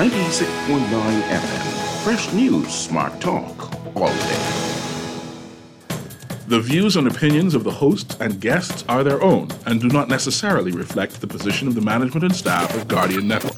96.9 FM. Fresh news, smart talk, all day. The views and opinions of the hosts and guests are their own and do not necessarily reflect the position of the management and staff of Guardian Network.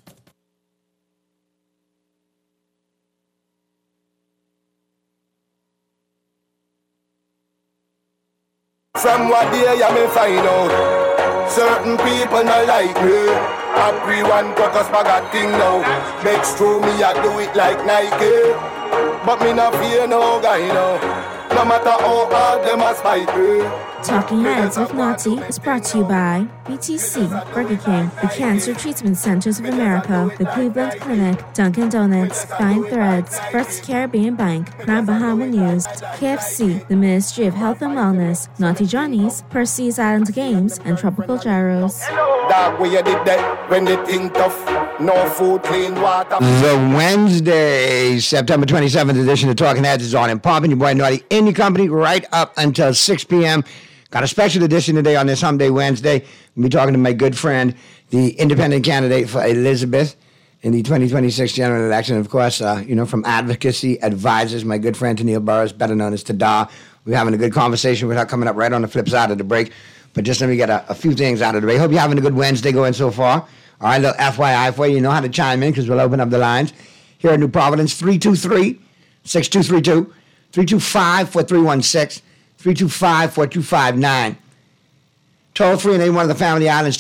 From what day you may find out, certain people not like me. Everyone got us bag a thing now. Next to me I do it like Nike, but me not fear no guy now. No matter how hard them a spite me. Talking Heads with Naughty is brought to you by BTC, Burger King, the Cancer Treatment Centers of America, the Cleveland Clinic, Dunkin' Donuts, Fine Threads, First Caribbean Bank, Grand Bahama News, KFC, the Ministry of Health and Wellness, Naughty Johnny's, Percy's Island Games, and Tropical Gyros. That way you did that when they think tough. No food, clean water. The Wednesday, September 27th edition of Talking Heads is on and popping. Your boy Naughty in your company right up until 6 p.m. Got a special edition today on this Hump Day Wednesday. We'll be talking to my good friend, the independent candidate for Elizabeth in the 2026 general election. Of course, from Advocacy Advisors, my good friend Tennille Burris, better known as Tada. We're having a good conversation with her coming up right on the flip side of the break. But just let me get a few things out of the way. Hope you're having a good Wednesday going so far. All right, little FYI for you. You know how to chime in because we'll open up the lines. Here in New Providence, 323-6232, 325-4316, 325-4259. Toll free in any one of the family islands,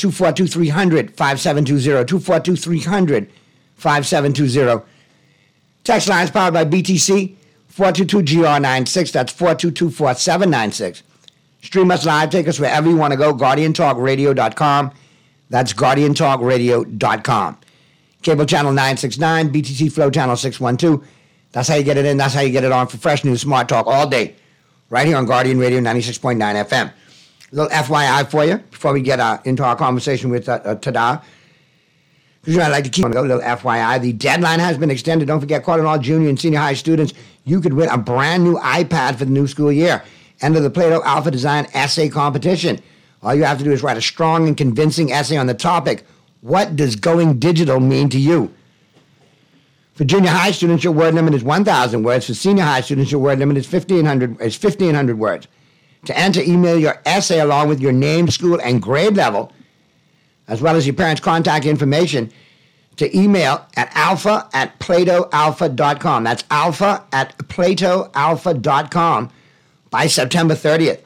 242-300-5720, 242-300-5720. Text lines powered by BTC, 422-GR96. That's 422-4796. Stream us live. Take us wherever you want to go. GuardianTalkRadio.com. That's GuardianTalkRadio.com. Cable channel 969, BTC Flow channel 612. That's how you get it in. That's how you get it on for fresh news, smart talk all day. Right here on Guardian Radio 96.9 FM. A little FYI for you before we get into our conversation with Tada. Because I'd like to keep on going. A little FYI. The deadline has been extended. Don't forget, calling all junior and senior high students, you could win a brand new iPad for the new school year. Enter the Plato Alpha Design Essay Competition. All you have to do is write a strong and convincing essay on the topic. What does going digital mean to you? For junior high students, your word limit is 1,000 words. For senior high students, your word limit is 1,500 words. To enter, email your essay along with your name, school, and grade level, as well as your parents' contact information, to email at alpha@platoalpha.com. That's alpha@platoalpha.com by September 30th.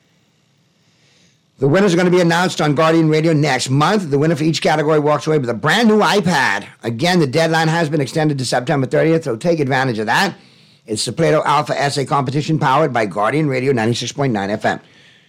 The winners are going to be announced on Guardian Radio next month. The winner for each category walks away with a brand new iPad. Again, the deadline has been extended to September 30th, so take advantage of that. It's the Plato Alpha Essay Competition powered by Guardian Radio 96.9 FM.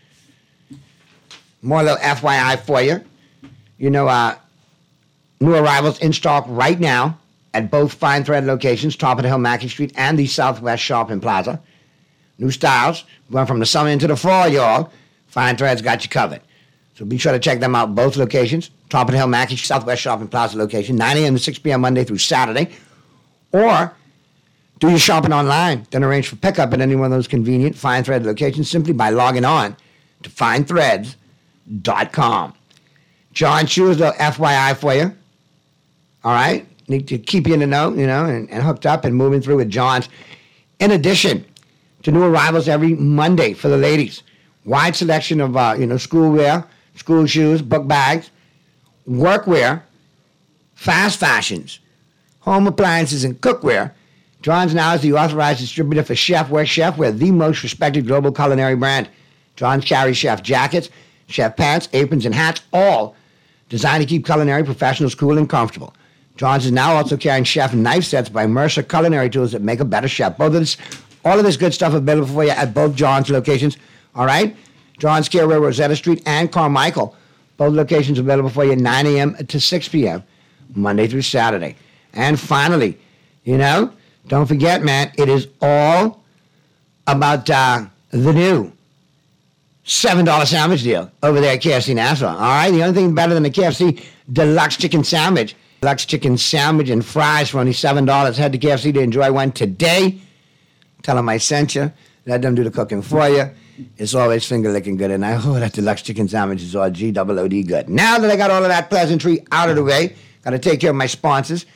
More little FYI for you. You know, new arrivals in stock right now at both Fine Thread locations, top of the hill, Mackey Street, and the Southwest Shopping Plaza. New styles, going from the summer into the fall, y'all. Fine Thread's got you covered. So be sure to check them out, both locations. Top of the Hill, Mackey, Southwest Shopping Plaza location, 9 a.m. to 6 p.m. Monday through Saturday. Or do your shopping online, then arrange for pickup at any one of those convenient Fine Thread locations simply by logging on to finethreads.com. John Shoes, little FYI for you. All right? Need to keep you in the know, and hooked up and moving through with John's. In addition to new arrivals every Monday for the ladies. Wide selection of, schoolwear, school shoes, book bags, workwear, fast fashions, home appliances, and cookware. John's now is the authorized distributor for Chefware. Chefware, the most respected global culinary brand. John's carries chef jackets, chef pants, aprons, and hats, all designed to keep culinary professionals cool and comfortable. John's is now also carrying chef knife sets by Mercer Culinary Tools that make a better chef. All of this good stuff available for you at both John's locations. All right? John's Care, Rosetta Street, and Carmichael. Both locations available for you 9 a.m. to 6 p.m. Monday through Saturday. And finally, don't forget, man, it is all about the new $7 sandwich deal over there at KFC Nassau. All right? The only thing better than the KFC Deluxe Chicken Sandwich. Deluxe Chicken Sandwich and fries for only $7. Head to KFC to enjoy one today. Tell them I sent you. Let them do the cooking for you. It's always finger-licking good, and that deluxe chicken sandwich is all G-double-O-D good. Now that I got all of that pleasantry out of the way, got to take care of my sponsors.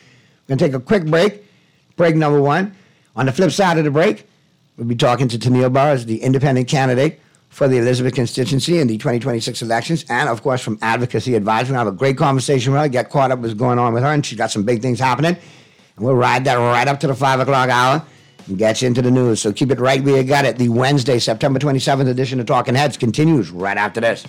We're going to take a quick break. Break number one. On the flip side of the break, we'll be talking to Tennille Burris, the independent candidate for the Elizabeth constituency in the 2026 elections, and, of course, from Advocacy Advisor. We'll have a great conversation with her, get caught up with what's going on with her, and she's got some big things happening. And we'll ride that right up to the 5 o'clock hour and get you into the news. So keep it right where you got it. The Wednesday, September 27th edition of Talking Heads continues right after this.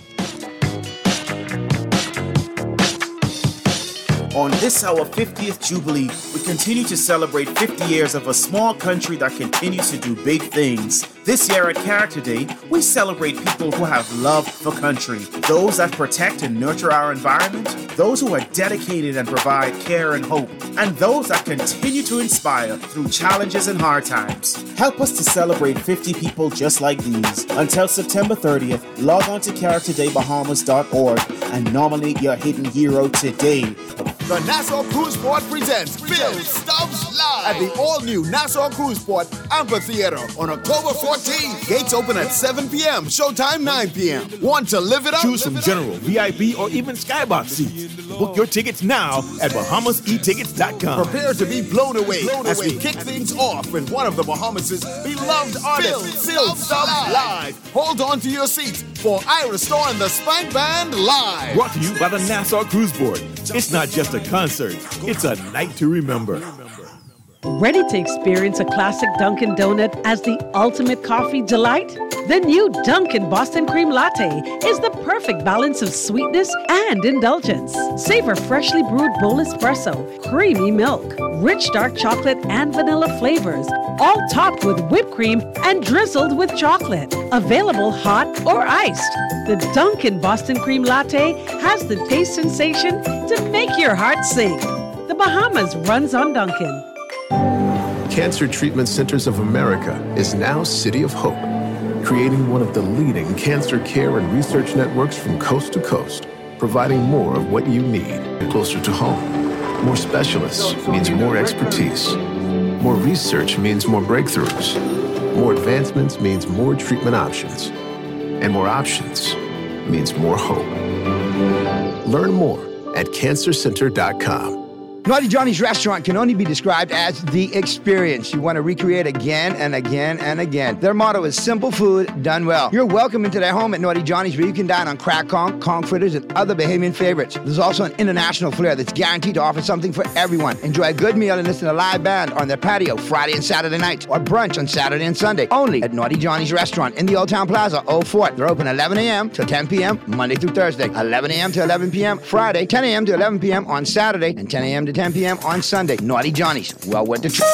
On this, our 50th Jubilee, we continue to celebrate 50 years of a small country that continues to do big things. This year at Character Day, we celebrate people who have love for country, those that protect and nurture our environment, those who are dedicated and provide care and hope, and those that continue to inspire through challenges and hard times. Help us to celebrate 50 people just like these. Until September 30th, log on to CharacterDayBahamas.org and nominate your hidden hero today. The Nassau Cruise Port presents Phil Stubbs Live at the all-new Nassau Cruise Port Amphitheater on October 14th. Gates open at 7 p.m. Showtime 9 p.m. Want to live it up? Choose from general, VIP, or even skybox seats. Book your tickets now at BahamasEtickets.com. Prepare to be blown away as we kick things off with one of the Bahamas' beloved artists, Phil Stubbs Live. Hold on to your seats for Ira Starr and the Spank Band Live. Brought to you by the Nassau Cruise Board. It's not just a concert, it's a night to remember. Ready to experience a classic Dunkin' Donut as the ultimate coffee delight? The new Dunkin' Boston Cream Latte is the perfect balance of sweetness and indulgence. Savor freshly brewed bowl espresso, creamy milk, rich dark chocolate and vanilla flavors, all topped with whipped cream and drizzled with chocolate. Available hot or iced. The Dunkin' Boston Cream Latte has the taste sensation to make your heart sing. The Bahamas runs on Dunkin'. Cancer Treatment Centers of America is now City of Hope, creating one of the leading cancer care and research networks from coast to coast, providing more of what you need closer to home. More specialists means more expertise. More research means more breakthroughs. More advancements means more treatment options. And more options means more hope. Learn more at cancercenter.com. Naughty Johnny's restaurant can only be described as the experience you want to recreate again and again and again. Their motto is simple food done well. You're welcome into their home at Naughty Johnny's, where you can dine on crack conch fritters, and other Bahamian favorites. There's also an international flair that's guaranteed to offer something for everyone. Enjoy a good meal and listen to a live band on their patio Friday and Saturday nights, or brunch on Saturday and Sunday. Only at Naughty Johnny's restaurant in the Old Town Plaza, Old Fort. They're open 11 a.m. till 10 p.m. Monday through Thursday, 11 a.m. to 11 p.m. Friday, 10 a.m. to 11 p.m. on Saturday, and 10 a.m. to 10 p.m. on Sunday. Naughty Johnny's. Well worth the trip.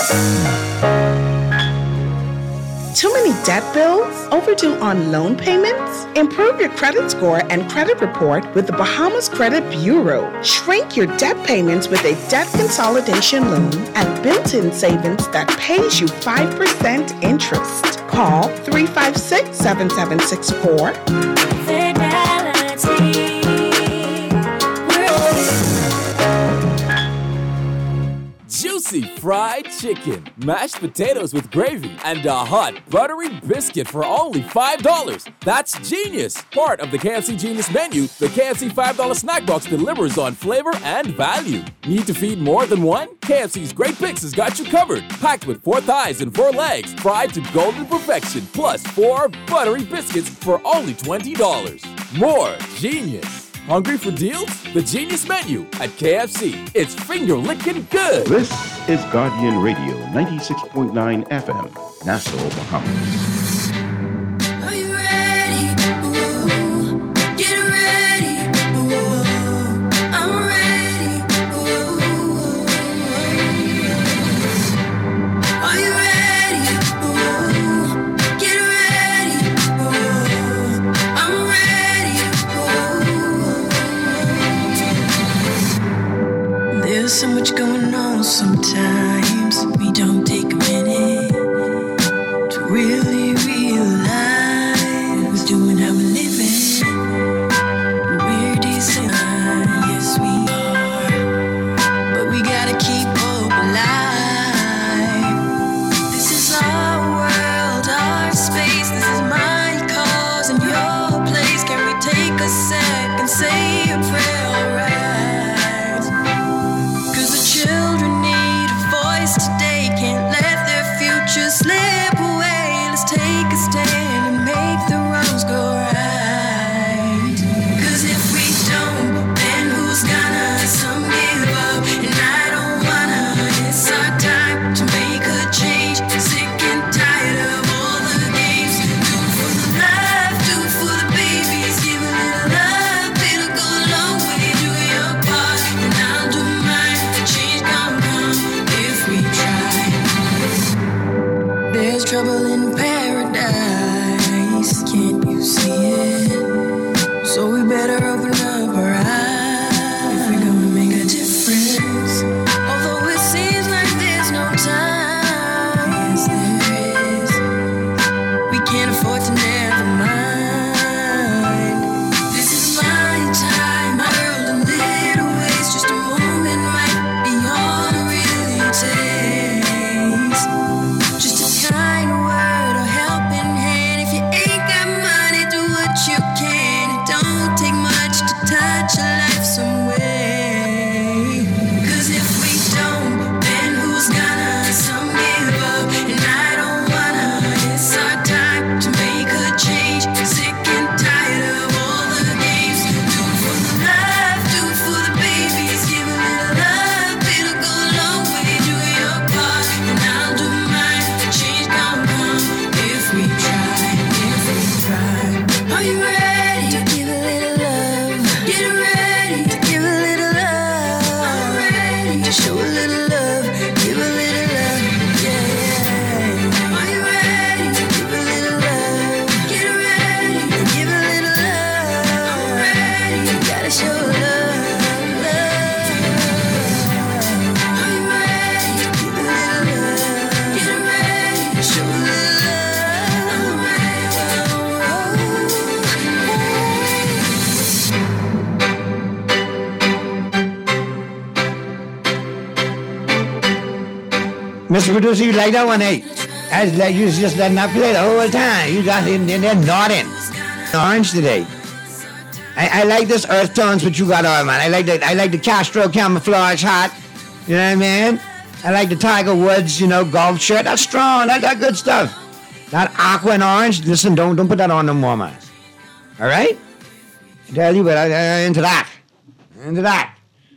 Too many debt bills? Overdue on loan payments? Improve your credit score and credit report with the Bahamas Credit Bureau. Shrink your debt payments with a debt consolidation loan and built-in savings that pays you 5% interest. Call 356-7764. Fidelity. Juicy fried chicken, mashed potatoes with gravy, and a hot buttery biscuit for only $5. That's genius! Part of the KFC Genius menu, the KFC $5 snack box delivers on flavor and value. Need to feed more than one? KFC's Great Picks has got you covered. Packed with 4 thighs and 4 legs, fried to golden perfection, plus 4 buttery biscuits for only $20. More genius! Hungry for deals? The Genius Menu at KFC. It's finger-licking good. This is Guardian Radio, 96.9 FM, Nassau, Bahamas. Are you ready? Ooh, get ready. Ooh, I'm ready. Ooh, are you ready? Ooh, get ready. Ooh, I'm ready. Ooh. There's so much going on sometimes. We don't take a minute to really realize doing how we're living. We're decent, yes we are, but we gotta keep hope alive. This is our world, our space. This is my cause and your place. Can we take a second, say a prayer, alright? 'Cause the children need trouble in paradise. Can't you see it? So we better open up our eyes if we're gonna make a difference. Although it seems like there's no time, yes there is. We can't afford to never mind. This is my time, my world in little ways. Just a moment might be all it really takes. Just a kind word or helping hand. If you ain't got money, do what you can. It don't take much to touch a life some way. 'Cause if we don't, then who's gonna? Some give up, and I don't wanna. It's our time to make a change. Sick and tired of all the games. Do it for the love, do it for the babies. Give a little love, it'll go a long way. Do your part, and I'll do mine. Change gonna come if we try, if we try. Are you ready to give a little love? Get ready to give a little love. I'm ready to show a little love, give a little love, yeah. Are you ready to give a little love? Get ready to give a little love. I'm ready, you gotta show love, love. Are you ready to give a little love? Get ready to show a little love. I'm ready, Mr. Producer, you like that one, hey? That's like you was just letting that play the whole time. You got in there nodding. Orange today. I like this earth tones what you got on, man. I like the Castro camouflage hat. You know what I mean? I like the Tiger Woods, golf shirt. That's strong. That good stuff. That aqua and orange. Listen, don't put that on no more, man. All right? I tell you, but into that. Into that.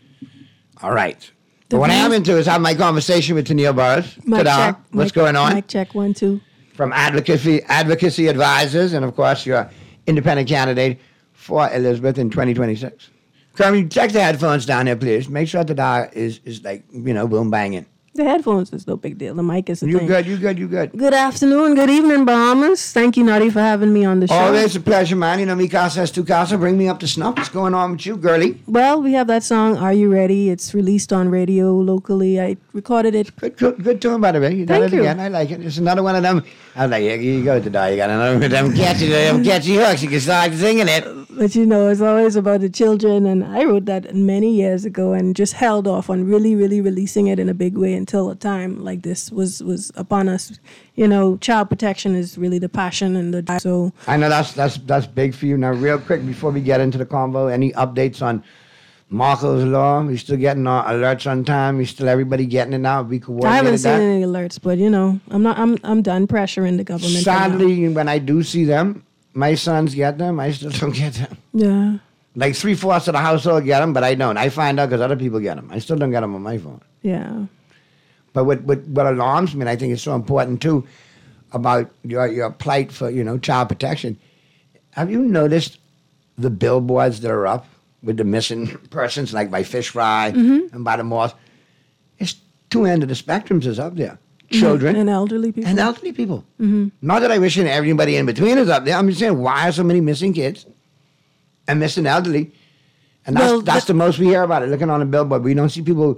All right. But what I am into is having my conversation with Tennille Burris. Ta-da. What's going on? Mic check, 1, 2. From Advocacy Advisors, and of course, your independent candidate for Elizabeth in 2026. Carmen, check the headphones down there, please. Make sure the dial is like, boom banging. The headphones is no big deal. The mic is the thing. You good. Good afternoon, good evening, Bahamas. Thank you, Naughty, for having me on the show. Always a pleasure, man. Mi casa es tu casa. Bring me up to snuff. What's going on with you, girlie? Well, we have that song, Are You Ready? It's released on radio locally. I recorded it. Good tune, by the way. You done it again. I like it. It's another one of them. I was like, here you go, Tada. You got another one of them catchy hooks. You can start singing it. But it's always about the children, and I wrote that many years ago and just held off on really, really releasing it in a big way until a time like this was upon us. Child protection is really the passion and the drive. So I know that's big for you. Now, real quick before we get into the convo, any updates on Marco's Law? We still getting our alerts on time? We still everybody getting it now? We coordinated I haven't seen any alerts, but I'm done pressuring the government. Sadly, when I do see them, my sons get them. I still don't get them. Yeah. Like 3/4 of the household get them, but I don't. I find out because other people get them. I still don't get them on my phone. Yeah. But what alarms me, and I think it's so important too, about your plight for child protection. Have you noticed the billboards that are up with the missing persons, like by Fish Fry and by the Moss? It's two ends of the spectrums is up there. Children and elderly people. Mm-hmm. Not that I wish everybody in between is up there. I'm just saying, why are so many missing kids and missing elderly? And that's the most we hear about it. Looking on a billboard, we don't see people,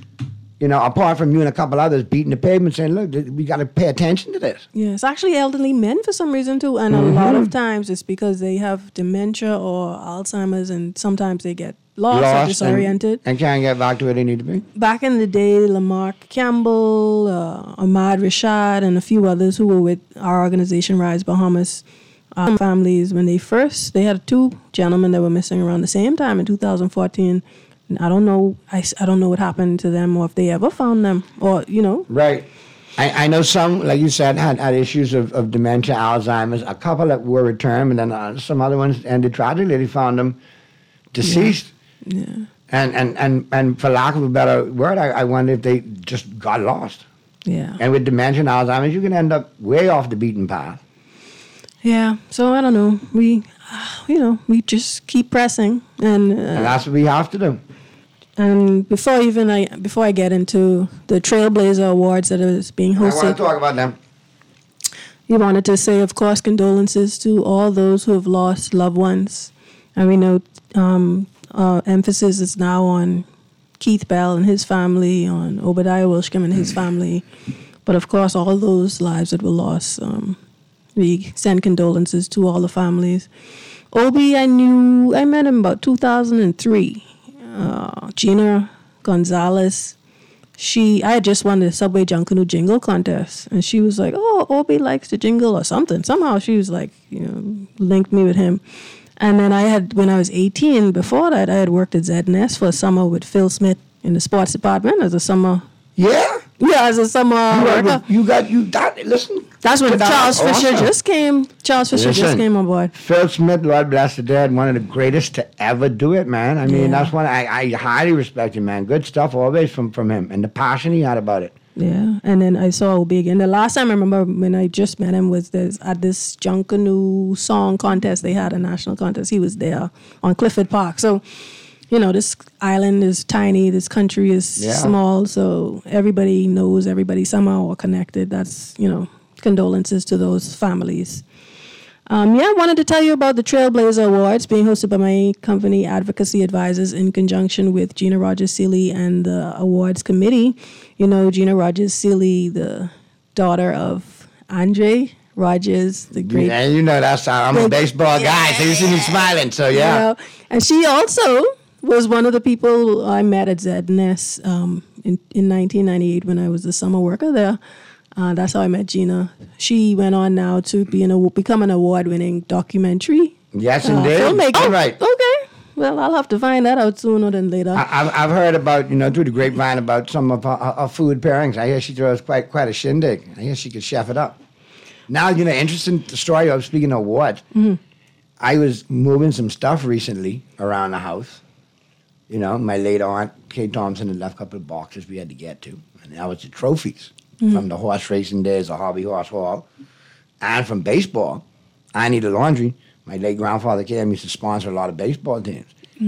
apart from you and a couple others, beating the pavement, saying, "Look, we got to pay attention to this." Yeah, it's actually elderly men for some reason too, and a lot of times it's because they have dementia or Alzheimer's, and sometimes they get lost or disoriented and can't get back to where they need to be. Back in the day, Lamarck Campbell, Ahmad Rashad, and a few others who were with our organization, Rise Bahamas Families, when they had 2 gentlemen that were missing around the same time in 2014. And I don't know what happened to them or if they ever found them or, Right. I know some, like you said, had issues of dementia, Alzheimer's. A couple that were returned, and then some other ones ended tragically. They found them deceased. Yeah. And for lack of a better word, I wonder if they just got lost. Yeah. And with dementia and Alzheimer's, you can end up way off the beaten path. Yeah. So I don't know. We just keep pressing, and that's what we have to do. And before I get into the Trailblazer Awards that is being hosted, I want to talk about them. He wanted to say, of course, condolences to all those who have lost loved ones. And we know emphasis is now on Keith Bell and his family, on Obadiah Wilshcombe and his family. But of course, all those lives that were lost, we send condolences to all the families. Obi, I met him about 2003. Gina Gonzalez, I had just won the Subway Junkanoo jingle contest, and she was like, "Oh, Obi likes to jingle or something." Somehow she was like, linked me with him. And then when I was 18, before that, I had worked at ZNS for a summer with Phil Smith in the sports department as a summer. Yeah? Yeah, as a summer worker. Listen. That's when Charles Fisher just came. Charles Fisher just came on board. Phil Smith, Lord bless the dead, one of the greatest to ever do it, man. I mean, that's one I highly respect him, man. Good stuff always from him, and the passion he had about it. Yeah, and then I saw Obi again. The last time I remember when I just met him was at this Junkanoo song contest. They had a national contest. He was there on Clifford Park. So, this island is tiny. This country is small. So everybody knows everybody somehow or connected. That's, condolences to those families. I wanted to tell you about the Trailblazer Awards being hosted by my company, Advocacy Advisors, in conjunction with Gina Rogers-Seeley and the awards committee. Gina Rogers-Seeley, the daughter of Andre Rogers, the great... Yeah, I'm a baseball guy, so you see me smiling, so yeah. And she also was one of the people I met at ZNS in 1998 when I was the summer worker there. That's how I met Gina. She went on now to become an award-winning documentary. Yes, indeed. Filmmaker. Right. Okay. Well, I'll have to find that out sooner than later. I've heard about, through the grapevine about some of her food pairings. I hear she throws quite a shindig. I hear she could chef it up. Now, interesting story of speaking of awards. Mm-hmm. I was moving some stuff recently around the house. My late aunt, Kay Thompson, had left a couple of boxes we had to get to. And that was the trophies. From the horse racing days of Hobby Horse Hall, and from baseball. I Need a Laundry. My late grandfather Cam used to sponsor a lot of baseball teams.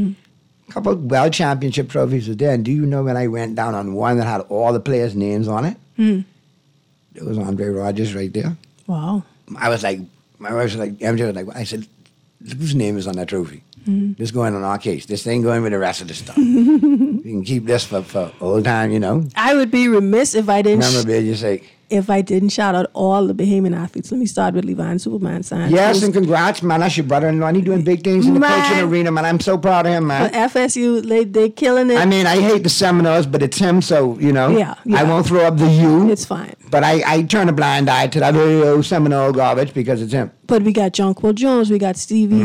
A couple of World Championship trophies was there. And do you know when I went down on one that had all the players' names on it? There was Andre Rogers right there. Wow. I was like, my wife was like, MJ was like, I said, whose name is on that trophy? This going on our case. This ain't going with the rest of the stuff. We can keep this for old time, I would be remiss if I didn't... Memorabilia's sake. If I didn't shout out all the Bahamian athletes. Let me start with Levan Superman Sands. Yes, and congrats, man. That's your brother-in-law. And he's doing big things in the coaching arena, man. I'm so proud of him, man. FSU, they killing it. I mean, I hate the Seminoles, but it's him, so, Yeah. I won't throw up the U. It's fine. But I turn a blind eye to that little Seminole garbage because it's him. But we got Jonquil Jones, we got Stevie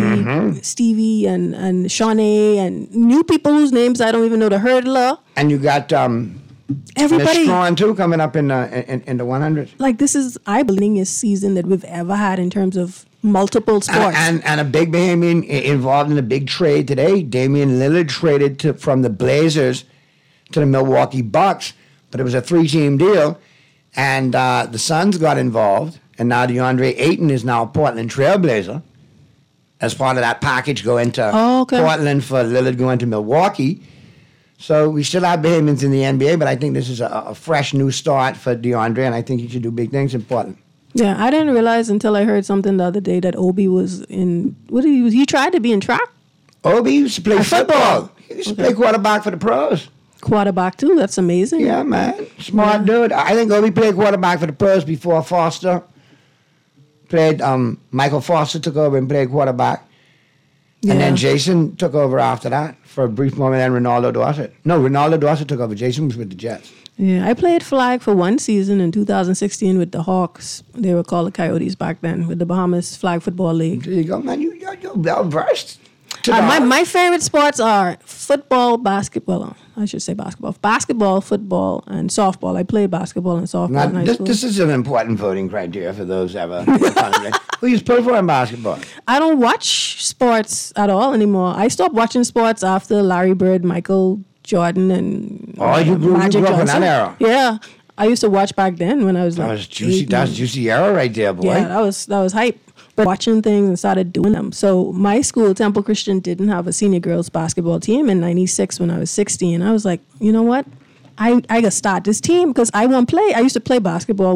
and Shawnee, and new people whose names I don't even know, the Hurdler. And you got... Everybody strong too coming up in the 100. Like this is, I believe, the season that we've ever had in terms of multiple sports. And a big Bahamian involved in a big trade today. Damian Lillard traded from the Blazers to the Milwaukee Bucks, but it was a 3-team deal, and the Suns got involved, and now DeAndre Ayton is now a Portland Trailblazer as part of that package going to Portland for Lillard going to Milwaukee. So we still have Bahamians in the NBA, but I think this is a fresh new start for DeAndre, and I think he should do big things in Portland. Yeah, I didn't realize until I heard something the other day that Obi was in... He tried to be in track? Obi used to play football. He used to play quarterback for the pros. Quarterback, too? That's amazing. Yeah, man. Smart dude. I think Obi played quarterback for the pros before Foster played... Michael Foster took over and played quarterback. Yeah. And then Jason took over after that for a brief moment, and Ronaldo Dorset. No, Ronaldo Dorset took over. Jason was with the Jets. Yeah, I played flag for one season in 2016 with the Hawks. They were called the Coyotes back then, with the Bahamas Flag Football League. There you go, man. You're well-versed. My favorite sports are football, basketball. I should say basketball. Basketball, football, and softball. I played basketball and softball now, in high school. This is an important voting criteria for those ever. Who you play for in basketball? I don't watch sports at all anymore. I stopped watching sports after Larry Bird, Michael Jordan, and you grew up in that era. Yeah. I used to watch back then when I was like... That's juicy era right there, boy. Yeah, that was hype. But watching things and started doing them. So my school, Temple Christian, didn't have a senior girls basketball team in 96 when I was 16. And I was like, you know what? I got to start this team because I want to play. I used to play basketball with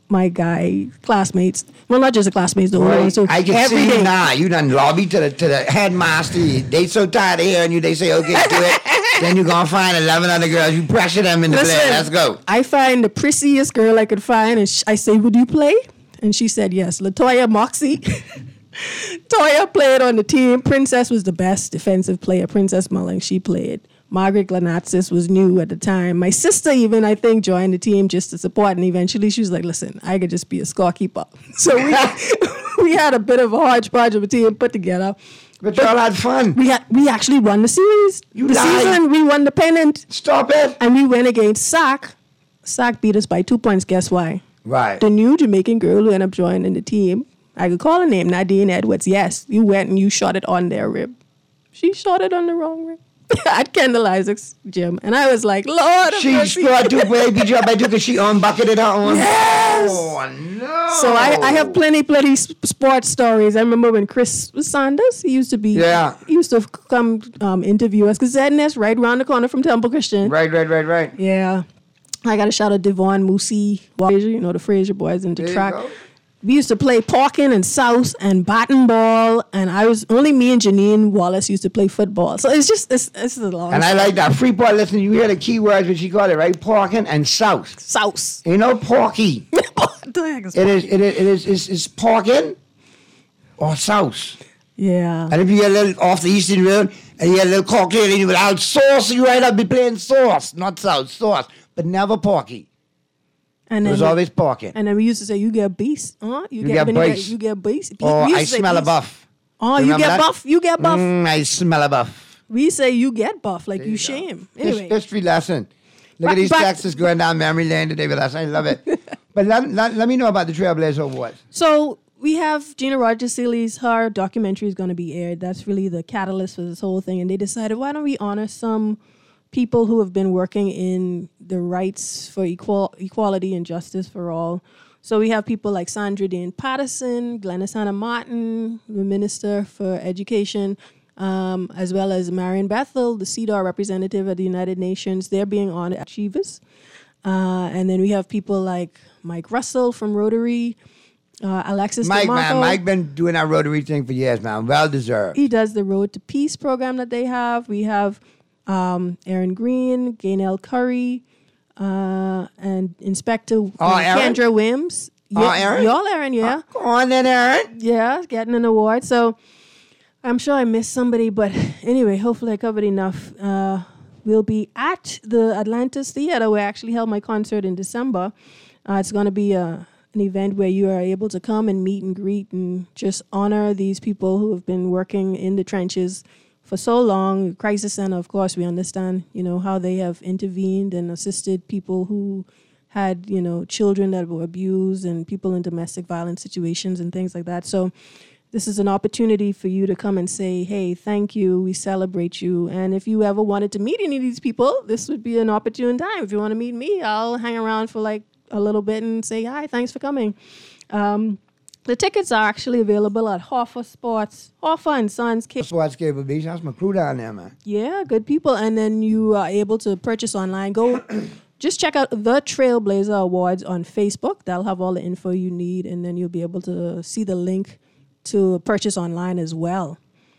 my guy classmates. Well, not just the classmates, the older ones too. I can Every see day. you now. You done lobby to the headmaster. They so tired of hearing you. They say, okay, do it. Then you gonna find 11 other girls. You pressure them into Listen, play. Let's go. I find the prettiest girl I could find, and I say, "Would you play?" And she said, "Yes." Latoya Moxie. Toya played on the team. Princess was the best defensive player. Princess Mulling, she played. Margaret Glanatsis was new at the time. My sister even, I think, joined the team just to support, and eventually she was like, listen, I could just be a scorekeeper. So we had a bit of a hodgepodge of a team put together. But y'all had fun. We actually won the series. You the lied. season, we won the pennant. Stop it. And we went against SAC. SAC beat us by 2 points. Guess why? Right. The new Jamaican girl who ended up joining the team, I could call her name, Nadine Edwards. Yes, you went and you shot it on their rib. She shot it on the wrong rib. At Kendall Isaac's gym. And I was like, Lord of She mercy. scored 2 baby job by 2 because she unbucketed her own. Yes. Oh, no. So I have plenty sports stories. I remember when Chris Sanders, he used to come interview us because ZNS right around the corner from Temple Christian. Right. Yeah. I got to shout out Devon Moosey, you know, the Fraser boys into There you track. go. We used to play Porkin and South and Baton Ball, and only me and Janine Wallace used to play football. So it's a long And I like that. Freeport, listen, you hear the key words, what she called it, right? Porkin and South. South. You know, porky. What the heck is It's porkin or South. Yeah. And if you get a little off the Eastern Road and you get a little cocktail and you without sauce, you right up be playing sauce, not South, sauce, but never porky. And It was always porking. And then we used to say, you get beast. Huh? You get beast. You get beast. Oh, We used I to say smell a beast. buff. Oh, you Remember get that? buff. You get buff. I smell a buff. We say you get buff, like you shame. Anyway. History lesson. Look at these texts going down memory lane today with us. I love it. But let me know about the Trailblazer Awards. So we have Gina Rogers Seeley's, her documentary is going to be aired. That's really the catalyst for this whole thing. And they decided, why don't we honor some people who have been working in the rights for equality and justice for all. So we have people like Sandra Dane Patterson, Glenys Hannah Martin, the Minister for Education, as well as Marion Bethel, the CEDAW representative at the United Nations. They're being honored achievers. And then we have people like Mike Russell from Rotary, Alexis DeMarco. Mike been doing our Rotary thing for years, man. Well deserved. He does the Road to Peace program that they have. We have Aaron Green, Gaynell Curry, and Inspector Aaron? Kendra Wims. Aaron? Y'all Aaron, yeah. Go on then, Aaron. Yeah, getting an award. So I'm sure I missed somebody, but anyway, hopefully I covered enough. We'll be at the Atlantis Theater where I actually held my concert in December. It's going to be an event where you are able to come and meet and greet and just honor these people who have been working in the trenches for so long. Crisis Center, of course, we understand, how they have intervened and assisted people who had, children that were abused and people in domestic violence situations and things like that. So this is an opportunity for you to come and say, hey, thank you, we celebrate you. And if you ever wanted to meet any of these people, this would be an opportune time. If you want to meet me, I'll hang around for like a little bit and say, hi, thanks for coming. The tickets are actually available at Hoffa Sports, Hoffa and Sons. Sports Cable Beach. That's my crew down there, man. Yeah, good people. And then you are able to purchase online. Go just check out the Trailblazer Awards on Facebook. That'll have all the info you need. And then you'll be able to see the link to purchase online as well.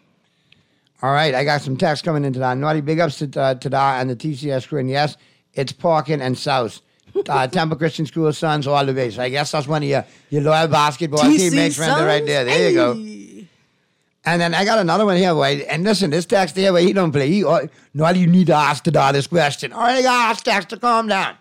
All right, I got some text coming into that. Naughty big ups to that and the TCS crew. And yes, it's Porkin and South. Temple Christian School Sons all the way. So I guess that's one of your loyal basketball teammates right there. There you go. And then I got another one here, boy. And listen, this text here, where he don't play. Naughty, you need to ask the this question. All right, I got to ask text to calm down.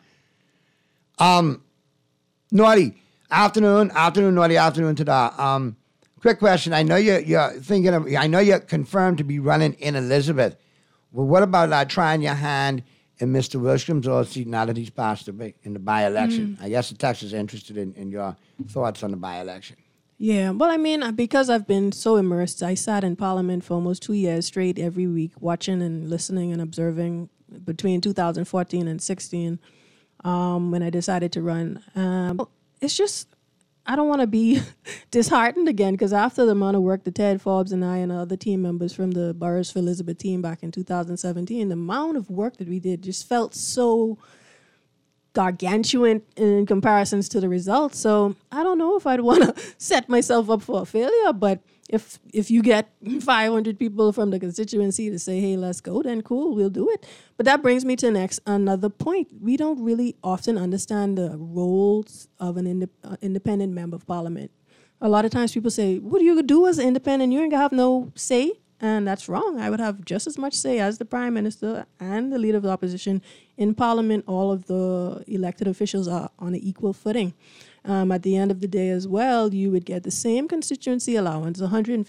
Naughty, afternoon, Naughty, afternoon to that. Quick question. I know you're thinking of. I know you're confirmed to be running in Elizabeth. Well, what about trying your hand in Mr. Wilsham's old seat now that he's passed away in the by-election? I guess the text is interested in your thoughts on the by-election. Yeah, well, I mean, because I've been so immersed, I sat in Parliament for almost 2 years straight every week, watching and listening and observing between 2014 and 16 when I decided to run. It's just, I don't want to be disheartened again, because after the amount of work that Ted Forbes and I and other team members from the Boroughs for Elizabeth team back in 2017, the amount of work that we did just felt so gargantuan in comparisons to the results. So I don't know if I'd want to set myself up for a failure, but if you get 500 people from the constituency to say, hey, let's go, then cool, we'll do it. But that brings me to another point. We don't really often understand the roles of an independent member of parliament. A lot of times people say, what do you do as an independent? You ain't gonna have no say. And that's wrong. I would have just as much say as the prime minister and the leader of the opposition in parliament. All of the elected officials are on an equal footing. At the end of the day as well, you would get the same constituency allowance,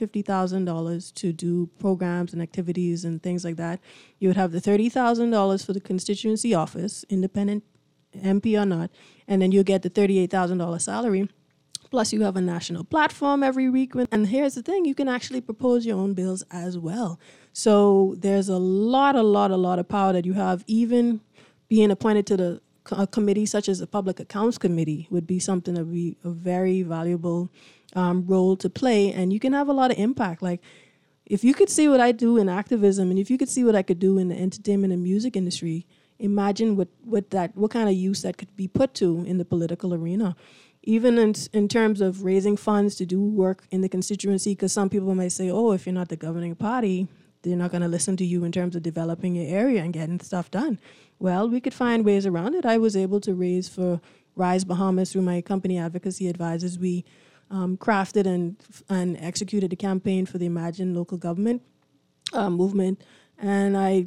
$150,000 to do programs and activities and things like that. You would have the $30,000 for the constituency office, independent MP or not, and then you get the $38,000 salary. Plus, you have a national platform every week. And here's the thing, you can actually propose your own bills as well. So there's a lot of power that you have. Even being appointed to a committee such as the Public Accounts Committee would be something that would be a very valuable role to play. And you can have a lot of impact. Like, if you could see what I do in activism, and if you could see what I could do in the entertainment and music industry, imagine what kind of use that could be put to in the political arena. Even in terms of raising funds to do work in the constituency, because some people might say, oh, if you're not the governing party, they're not going to listen to you in terms of developing your area and getting stuff done. Well, we could find ways around it. I was able to raise for Rise Bahamas through my company Advocacy Advisors. We crafted and executed a campaign for the Imagine Local Government movement, and I,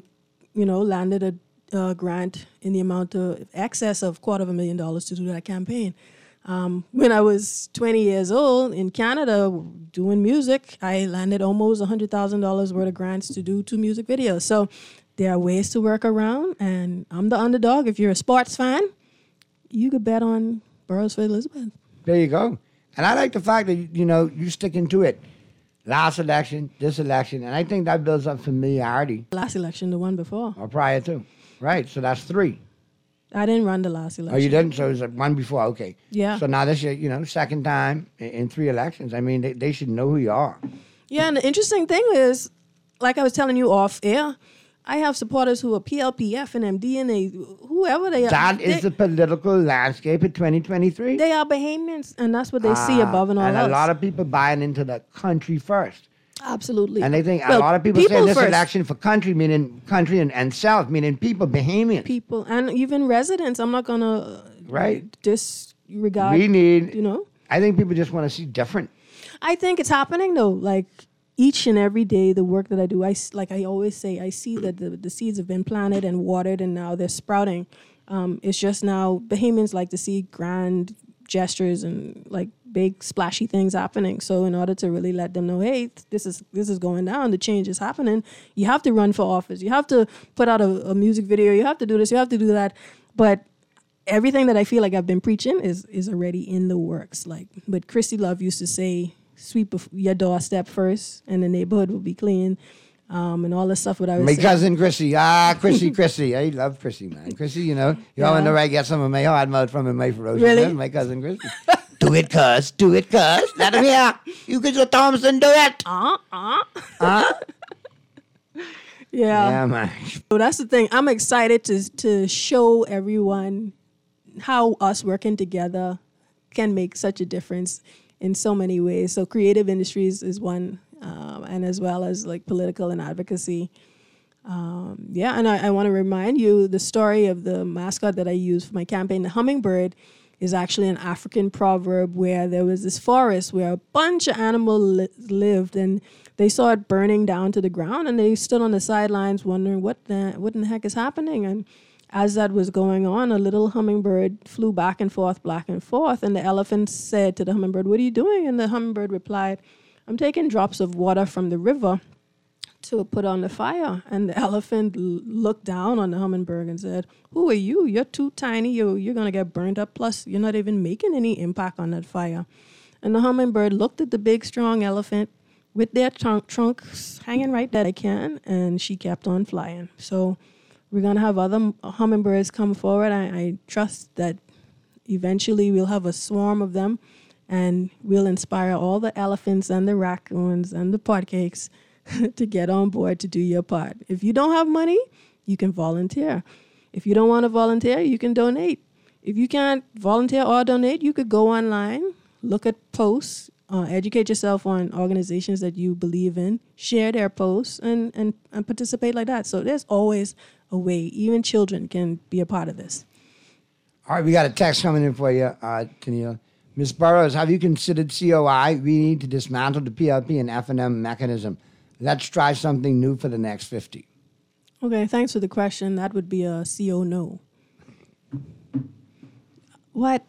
landed a grant in the amount of excess of $250,000 to do that campaign. When I was 20 years old in Canada doing music, I landed almost $100,000 worth of grants to do 2 music videos. So there are ways to work around, and I'm the underdog. If you're a sports fan, you could bet on Burroughs for Elizabeth. There you go. And I like the fact that, you're sticking to it. Last election, this election, and I think that builds up familiarity. Last election, the one before. Or prior to. Right, so that's 3. I didn't run the last election. Oh, you didn't? So it was like one before, okay. Yeah. So now this year, second time in 3 elections. I mean, they should know who you are. Yeah, and the interesting thing is, like I was telling you off air, I have supporters who are PLPF and MDNA, whoever they are. That is the political landscape of 2023. They are Bahamians, and that's what they see above and all else. And a lot of people buying into the country first. Absolutely. And they think a lot of people say this election for country, meaning country and South, meaning people, Bahamians. People, and even residents. I'm not going to disregard. We need, I think people just want to see different. I think it's happening, though. Like, each and every day, the work that I do, I always say, I see that the seeds have been planted and watered, and now they're sprouting. It's just now Bahamians like to see grand gestures and like big splashy things happening. So in order to really let them know, hey, this is going down, the change is happening, you have to run for office, you have to put out a music video, you have to do this, you have to do that. But everything that I feel like I've been preaching is already in the works. But Chrissy Love used to say, sweep your doorstep first and the neighborhood will be clean. And all the stuff what I was saying. My cousin Chrissy. Chrissy. I love Chrissy, man. Chrissy, you know whenever I get some of my hard mouth from my ferocious. Really? My cousin Chrissy. Do it, cuz. Let him hear. You get your Thompson, do it. Yeah, man. So that's the thing. I'm excited to show everyone how us working together can make such a difference in so many ways. So creative industries is one, and as well as like political and advocacy. And I want to remind you the story of the mascot that I used for my campaign. The hummingbird is actually an African proverb where there was this forest where a bunch of animals lived, and they saw it burning down to the ground, and they stood on the sidelines wondering what in the heck is happening. And as that was going on, a little hummingbird flew back and forth, and the elephant said to the hummingbird, "What are you doing?" And the hummingbird replied, "I'm taking drops of water from the river to put on the fire." And the elephant looked down on the hummingbird and said, "Who are you? You're too tiny. You're going to get burned up. Plus, you're not even making any impact on that fire." And the hummingbird looked at the big, strong elephant with their trunks hanging right there, and she kept on flying. So we're going to have other hummingbirds come forward. I trust that eventually we'll have a swarm of them, and we'll inspire all the elephants and the raccoons and the potcakes to get on board to do your part. If you don't have money, you can volunteer. If you don't want to volunteer, you can donate. if you can't volunteer or donate, you could go online, look at posts, educate yourself on organizations that you believe in, share their posts, and participate like that. So there's always a way. Even children can be a part of this. All right, we got a text coming in for you, Tennille. Ms. Burroughs, have you considered COI? We need to dismantle the PLP and F&M mechanism. Let's try something new for the next 50. Okay, thanks for the question. That would be a CO no. What?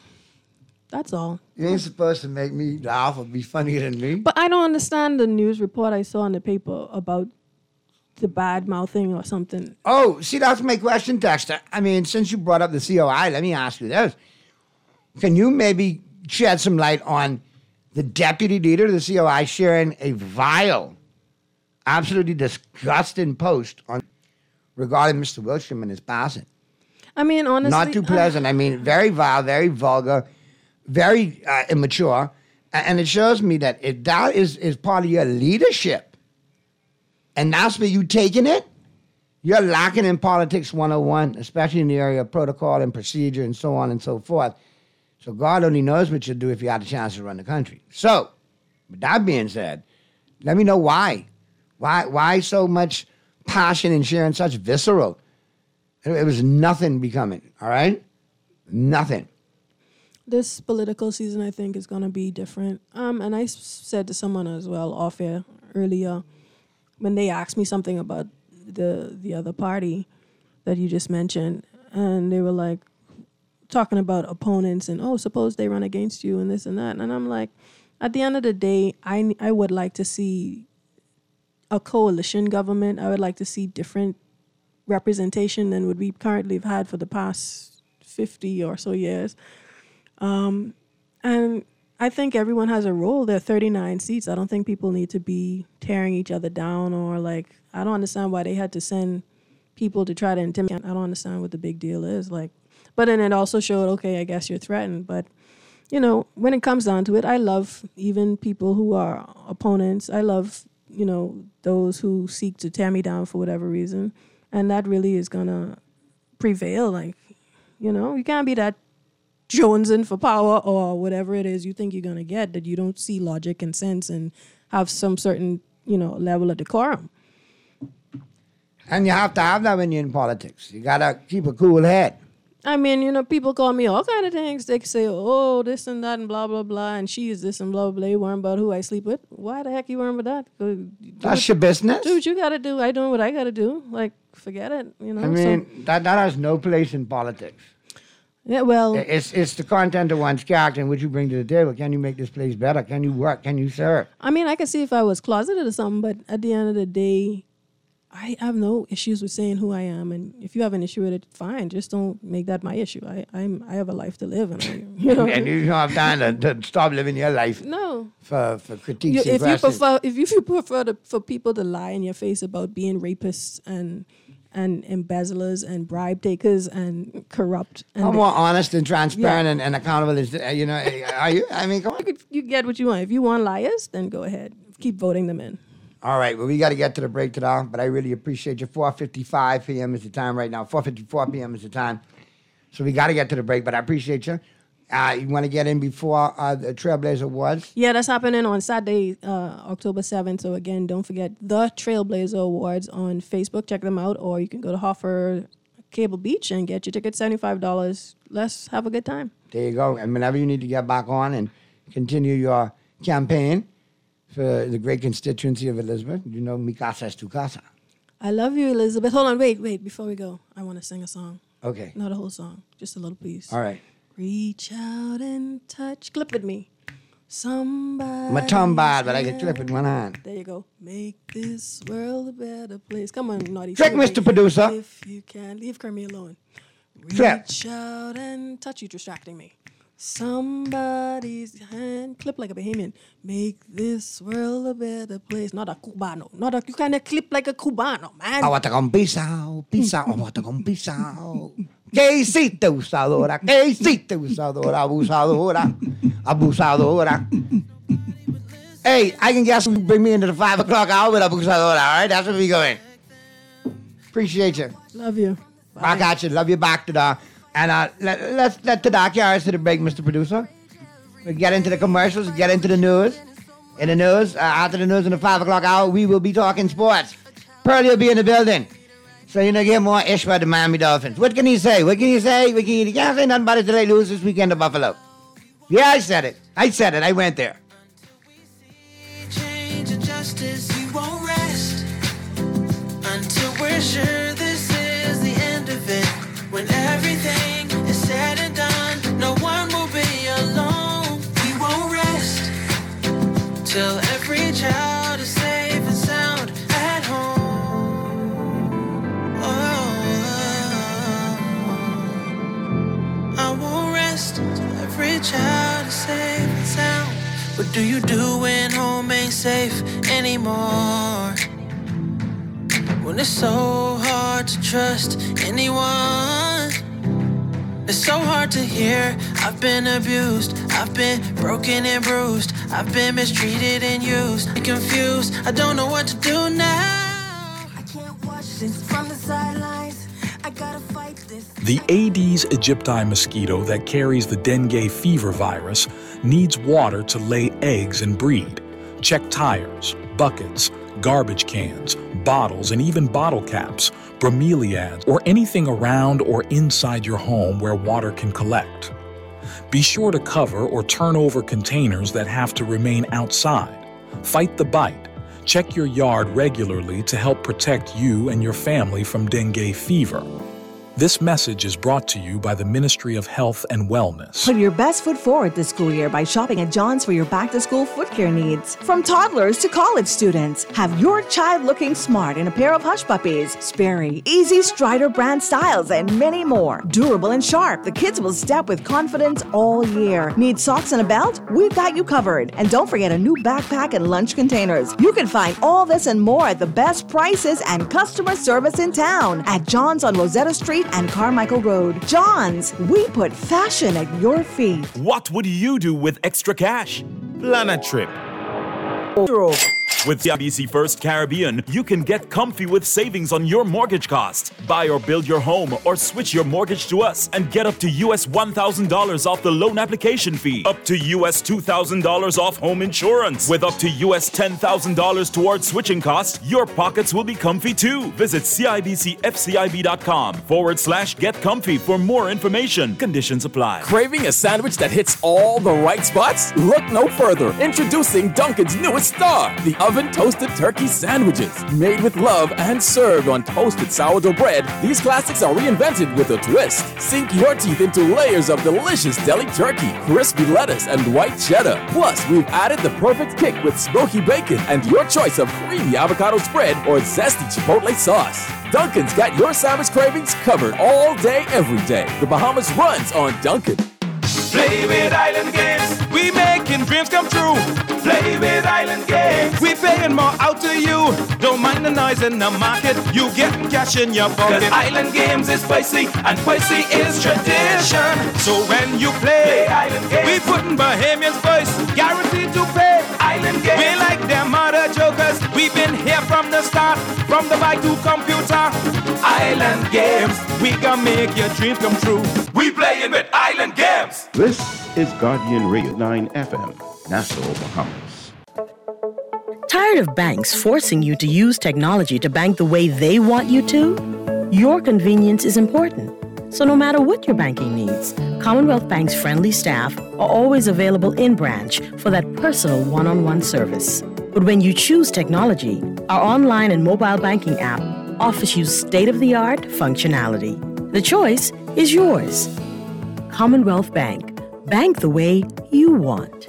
That's all. You ain't supposed to make me laugh or be funnier than me. But I don't understand the news report I saw in the paper about the bad mouthing or something. Oh, see, that's my question, Dexter. I mean, since you brought up the COI, let me ask you this. Can you maybe shed some light on the deputy leader of the COI sharing a vile, absolutely disgusting post regarding Mr. Wilsham and his passing? I mean, honestly... Not too pleasant. I mean, very vile, very vulgar, very immature. And it shows me that if that is part of your leadership, and that's where you taking it, you're lacking in politics 101, especially in the area of protocol and procedure and so on and so forth. So God only knows what you'll do if you had a chance to run the country. So, with that being said, let me know why. Why so much passion and sharing such visceral? It was nothing becoming, all right? Nothing. This political season, I think, is going to be different. And I said to someone as well off air earlier, when they asked me something about the other party that you just mentioned, and they were like, talking about opponents and, suppose they run against you and this and that. And I'm like, at the end of the day, I would like to see a coalition government. I would like to see different representation than what we currently have had for the past 50 or so years. And I think everyone has a role. There are 39 seats. I don't think people need to be tearing each other down or I don't understand why they had to send people to try to intimidate. I don't understand what the big deal is. But then it also showed, okay, I guess you're threatened. But, when it comes down to it, I love even people who are opponents. I love, those who seek to tear me down for whatever reason. And that really is going to prevail. You can't be that jonesing for power or whatever it is you think you're going to get, that you don't see logic and sense and have some certain, level of decorum. And you have to have that when you're in politics. You got to keep a cool head. I mean, people call me all kind of things. They say, this and that and blah, blah, blah, and she is this and blah, blah, blah. You worrying about who I sleep with? Why the heck you worrying about that? That's your business. Do what you got to do. I doing what I got to do. Forget it, I mean, that has no place in politics. Yeah, well... It's the content of one's character and what you bring to the table. Can you make this place better? Can you work? Can you serve? I mean, I could see if I was closeted or something, but at the end of the day... I have no issues with saying who I am, and if you have an issue with it, fine. Just don't make that my issue. I have a life to live, and and you don't have time to stop living your life. No. For critiques. If you prefer for people to lie in your face about being rapists and embezzlers and bribe takers and corrupt, and I'm more honest and transparent and accountable. Are you? I mean, come on. You get what you want. If you want liars, then go ahead. Keep voting them in. All right, well, we got to get to the break today, but I really appreciate you. 4:55 p.m. is the time right now. 4:54 p.m. is the time. So we got to get to the break, but I appreciate you. You want to get in before the Trailblazer Awards? Yeah, that's happening on Saturday, October 7th. So, again, don't forget the Trailblazer Awards on Facebook. Check them out, or you can go to Hoffer Cable Beach and get your ticket, $75. Let's have a good time. There you go. And whenever you need to get back on and continue your campaign for the great constituency of Elizabeth, mi casa es tu casa. I love you, Elizabeth. Hold on, wait. Before we go, I want to sing a song. Okay. Not a whole song, just a little piece. All right. Reach out and touch. Clip with me. Somebody. My tongue bad, but I can clip it one hand. There you go. Make this world a better place. Come on, naughty. Trick, Mr. Producer. If you can, leave Kermie alone. Clip. Reach out and touch. You distracting me. Somebody's hand, clip like a Bahamian. Make this world a better place. Not a Cubano. You can't clip like a Cubano, man. I want to come pisao. I want to come pisao. Que hiciste, usadora? Que hiciste, usadora? Abusadora. Hey, I can guess who bring me into the 5 o'clock hour with abusadora, all right? That's where we going. Appreciate you. Love you. Bye. I got you. Love you back to the And let's let the Doc carry us to the break, Mr. Producer. We'll get into the commercials, get into the news. In the news, after the news in the 5 o'clock hour, we will be talking sports. Pearlie will be in the building. So, get more ish about the Miami Dolphins. What can he say? He can't say nothing about it till they lose this weekend to Buffalo. Yeah, I said it. I went there. Change and justice, you won't rest until we're sure this is the end of it. When everything is said and done, no one will be alone. We won't rest till every child is safe and sound at home. I won't rest till every child is safe and sound. What do you do when home ain't safe anymore? When it's so hard to trust anyone. It's so hard to hear, I've been abused, I've been broken and bruised, I've been mistreated and used, I'm confused, I don't know what to do now. I can't watch this from the sidelines, I gotta fight this. The Aedes aegypti mosquito that carries the dengue fever virus needs water to lay eggs and breed. Check tires, buckets, garbage cans, bottles, and even bottle caps, bromeliads, or anything around or inside your home where water can collect. Be sure to cover or turn over containers that have to remain outside. Fight the bite. Check your yard regularly to help protect you and your family from dengue fever. This message is brought to you by the Ministry of Health and Wellness. Put your best foot forward this school year by shopping at John's for your back-to-school foot care needs. From toddlers to college students, have your child looking smart in a pair of Hush Puppies, Sperry, Easy Strider brand styles, and many more. Durable and sharp, the kids will step with confidence all year. Need socks and a belt? We've got you covered. And don't forget a new backpack and lunch containers. You can find all this and more at the best prices and customer service in town at John's on Rosetta Street and Carmichael Road. John's, we put fashion at your feet. What would you do with extra cash? Plan a trip. With CIBC First Caribbean, you can get comfy with savings on your mortgage costs. Buy or build your home or switch your mortgage to us and get up to US $1,000 off the loan application fee. Up to US $2,000 off home insurance. With up to US $10,000 towards switching costs, your pockets will be comfy too. Visit CIBCFCIB.com/get comfy for more information. Conditions apply. Craving a sandwich that hits all the right spots? Look no further. Introducing Dunkin's newest star, the oven-toasted turkey sandwiches. Made with love and served on toasted sourdough bread, these classics are reinvented with a twist. Sink your teeth into layers of delicious deli turkey, crispy lettuce, and white cheddar. Plus, we've added the perfect kick with smoky bacon and your choice of creamy avocado spread or zesty chipotle sauce. Dunkin's got your sandwich cravings covered all day, every day. The Bahamas runs on Dunkin'. Play with Island Games, we making dreams come true. Play with Island Games, we paying more out to you. Don't mind the noise in the market, you getting cash in your pocket. 'Cause Island Games is spicy and spicy is tradition. So when you play Island Games, we putting Bahamians first, guaranteed to pay. Island Games, we like them other jokers. We've been here from the start, from the bike to computer. Island Games, we gonna make your dreams come true. We playing with Island Games. This is Guardian Radio 9 FM, Nassau, Bahamas. Tired of banks forcing you to use technology to bank the way they want you to? Your convenience is important. So no matter what your banking needs, Commonwealth Bank's friendly staff are always available in branch for that personal one-on-one service. But when you choose technology, our online and mobile banking app offers you state-of-the-art functionality. The choice is yours. Commonwealth Bank. Bank the way you want.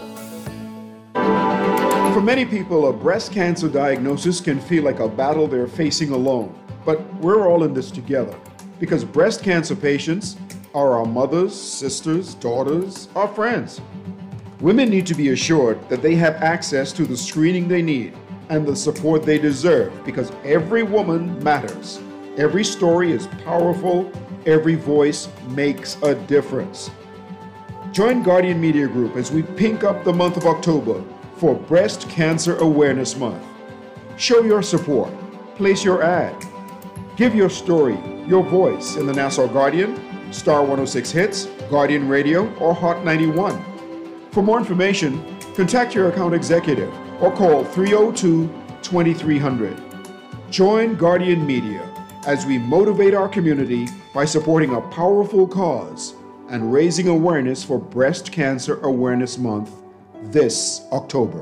For many people, a breast cancer diagnosis can feel like a battle they're facing alone. But we're all in this together because breast cancer patients are our mothers, sisters, daughters, our friends. Women need to be assured that they have access to the screening they need and the support they deserve because every woman matters. Every story is powerful. Every voice makes a difference. Join Guardian Media Group as we pink up the month of October for Breast Cancer Awareness Month. Show your support. Place your ad. Give your story, your voice in the Nassau Guardian Star 106 Hits, Guardian Radio, or Hot 91. For more information, contact your account executive or call 302-2300. Join Guardian Media as we motivate our community by supporting a powerful cause and raising awareness for Breast Cancer Awareness Month this October.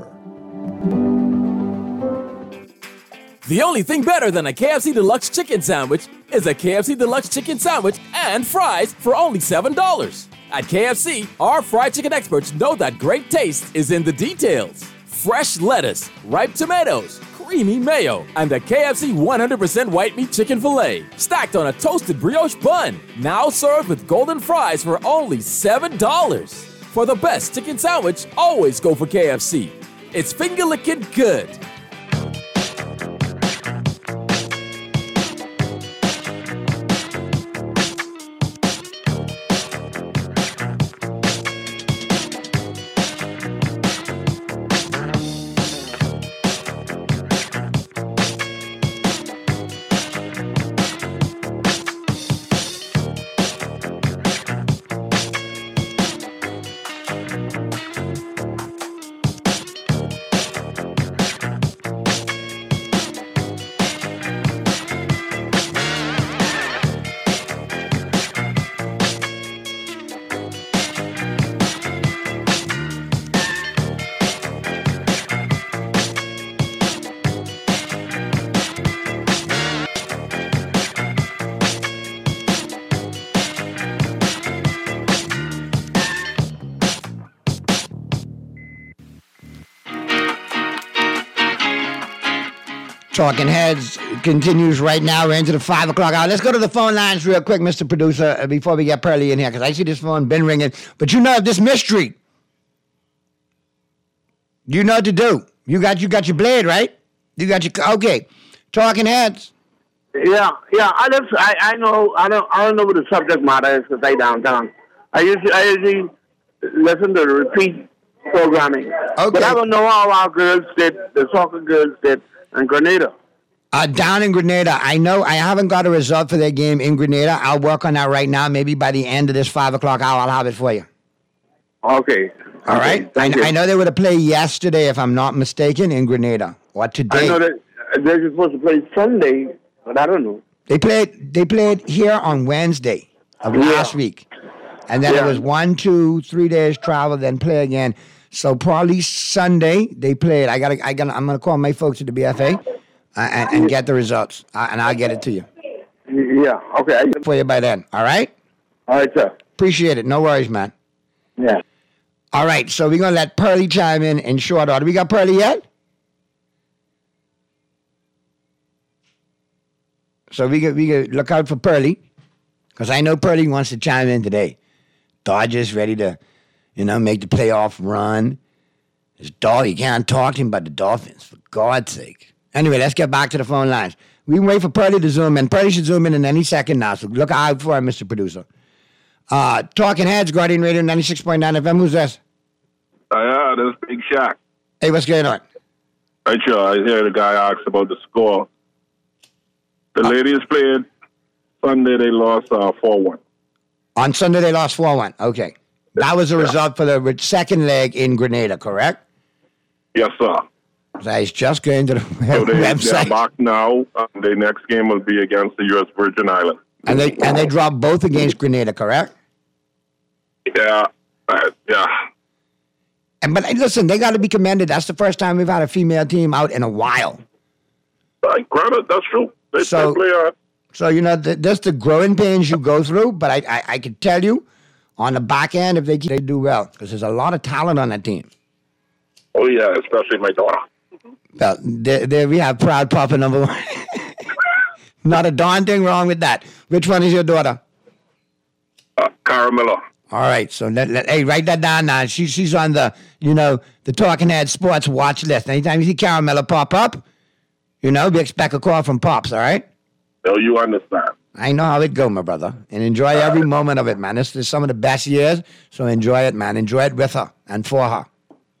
The only thing better than a KFC Deluxe Chicken Sandwich is a KFC Deluxe Chicken Sandwich and fries for only $7. At KFC, our fried chicken experts know that great taste is in the details. Fresh lettuce, ripe tomatoes, creamy mayo, and a KFC 100% white meat chicken filet, stacked on a toasted brioche bun, now served with golden fries for only $7. For the best chicken sandwich, always go for KFC. It's finger-licking good. Talking Heads continues right now. We're into the 5 o'clock hour. Let's go to the phone lines real quick, Mr. Producer, before we get Pearly in here, because I see this phone been ringing. But you know this mystery. You know what to do. You got your blade, right? You got your okay. Talking Heads. Yeah. I know. I don't know what the subject matter is today downtown. I usually listen to the repeat programming. Okay. But I don't know how our girls did, the soccer girls did. In Grenada. Down in Grenada. I know I haven't got a result for their game in Grenada. I'll work on that right now. Maybe by the end of this 5 o'clock hour, I'll have it for you. Okay. All right. I know they would have played yesterday, if I'm not mistaken, in Grenada. Or today. I know that they're supposed to play Sunday, but I don't know. They played here on Wednesday of last week. And then it was 1, 2, 3 days travel, then play again. So probably Sunday they played. I'm gonna call my folks at the BFA and get the results, and I'll get it to you. Yeah. Okay. For you by then. All right. All right, sir. Appreciate it. No worries, man. Yeah. All right. So we're gonna let Pearly chime in short order. We got Pearly yet? So we could look out for Pearly, because I know Pearly wants to chime in today. Dodgers ready to, make the playoff run. His dog, you can't talk to him about the Dolphins, for God's sake. Anyway, let's get back to the phone lines. We can wait for Pearly to zoom in. Pearly should zoom in any second now, so look out for him, Mr. Producer. Talking Heads, Guardian Radio 96.9 FM. Who's this? Yeah, this is Big Shaq. Hey, what's going on? Right, sure. I hear the guy asked about the score. The ladies played Sunday, they lost 4-1. On Sunday, they lost 4-1. Okay. That was the result for the second leg in Grenada, correct? Yes, sir. So I was just going to the website. They're back now. Their next game will be against the U.S. Virgin Islands. And they dropped both against Grenada, correct? Yeah. Yeah. But listen, they got to be commended. That's the first time we've had a female team out in a while. Granted, that's true. They play hard. So, that's the growing pains you go through. But I can tell you, on the back end, if they do well, because there's a lot of talent on that team. Oh, yeah, especially my daughter. Well, there we have proud papa number one. Not a darn thing wrong with that. Which one is your daughter? Cara Miller. All right, so hey, write that down now. She's on the, the Talking Head Sports watch list. Anytime you see Cara Miller pop up, we expect a call from Pops, all right? No, you understand. I know how it go, my brother. And enjoy every moment of it, man. This is some of the best years, so enjoy it, man. Enjoy it with her and for her.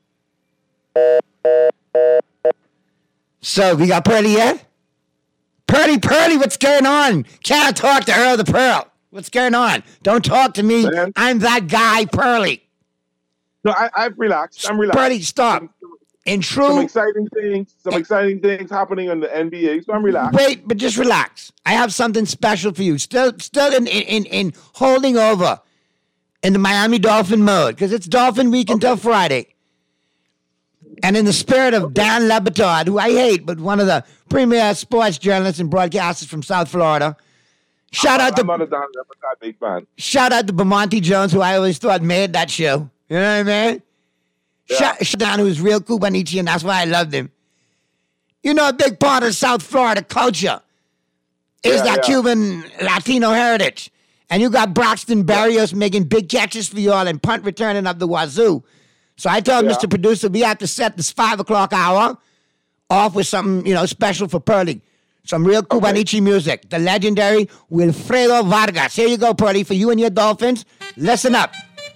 So, we got Pearly yet? Pearly, what's going on? Can't talk to Earl the Pearl. What's going on? Don't talk to me. Man. I'm that guy, Pearly. No, I've relaxed. I'm relaxed. Pearly, stop. In true... Some exciting things happening in the NBA, so I'm relaxed. Wait, but just relax. I have something special for you. Still in holding over in the Miami Dolphin mode, because it's Dolphin week until Friday. And in the spirit of Dan Le Batard, who I hate, but one of the premier sports journalists and broadcasters from South Florida. Shout out to Dan Le Batard big fan. Shout out to Bamonte Jones, who I always thought made that show. You know what I mean? Yeah. Shout out, who's real Cubanichi, and that's why I loved him. You know, a big part of South Florida culture is that Cuban Latino heritage. And you got Braxton Berrios making big catches for y'all and punt returning up the wazoo. So I told Mr. Producer, we have to set this 5 o'clock hour off with something, special for Pearly. Some real Cubanichi music. The legendary Wilfredo Vargas. Here you go, Pearly, for you and your Dolphins. Listen up.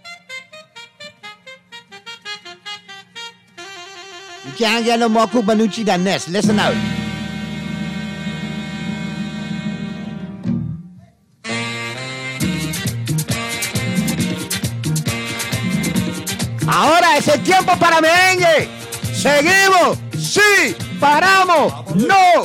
You can't get no more Cubanucci than this. Listen out. Ahora es el tiempo para merengue. Seguimos. Sí. Paramos. No.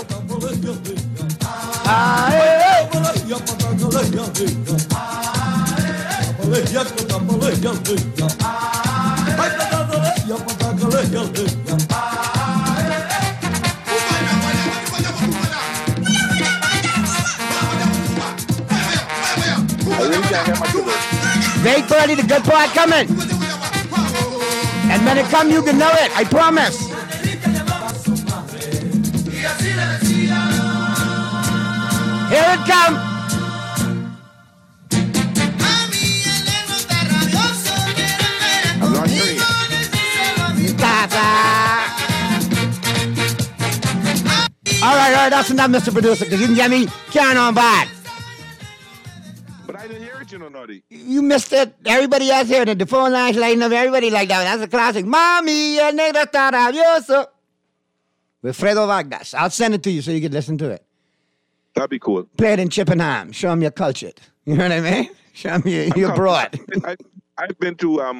Wait, Birdie, the good part coming. And when it comes, you can know it. I promise. Here it comes. I'm not hearing All right, that's enough, Mr. Producer, because you can get me carrying on by. But I didn't hear it, Naughty. You missed it. Everybody else heard it. The phone lines lighting up. Everybody like that. That's a classic. Mami, el negro está rabioso. Wilfredo Vargas. I'll send it to you so you can listen to it. That'd be cool. Play it in Chippenham. Show them you're cultured. You know what I mean? Show them you're broad. I've been to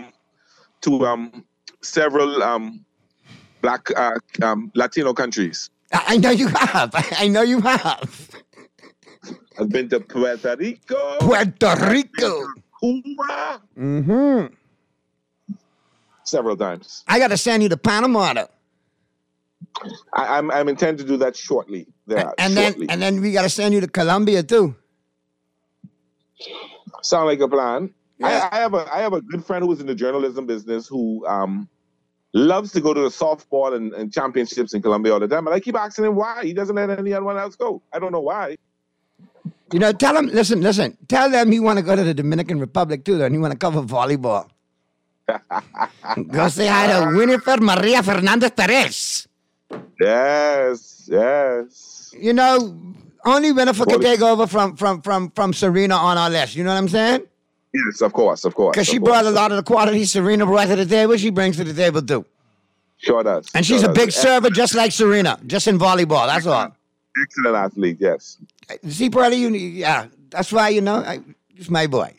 several black Latino countries. I know you have. I know you have. I've been to Puerto Rico. Puerto Rico. Cuba. Mm-hmm. Several times. I got to send you to Panama, though. I'm intending to do that shortly. Then we got to send you to Colombia too. Sound like a plan. Yeah. I have a good friend who is in the journalism business who loves to go to the softball and championships in Colombia all the time. And I keep asking him why he doesn't let anyone else go. I don't know why. Tell him. Listen. Tell them you want to go to the Dominican Republic too, and you want to cover volleyball. Go say hi to Winifred Maria Fernandez Perez. Yes. Only Winifred can take over from Serena on our list. You know what I'm saying? Yes, of course. Because she brought a lot of the qualities Serena brought to the table. She brings to the table too. Sure does. And she's a big server, just like Serena, just in volleyball. That's all. Excellent athlete. Yes. See, Pearly, that's why he's my boy.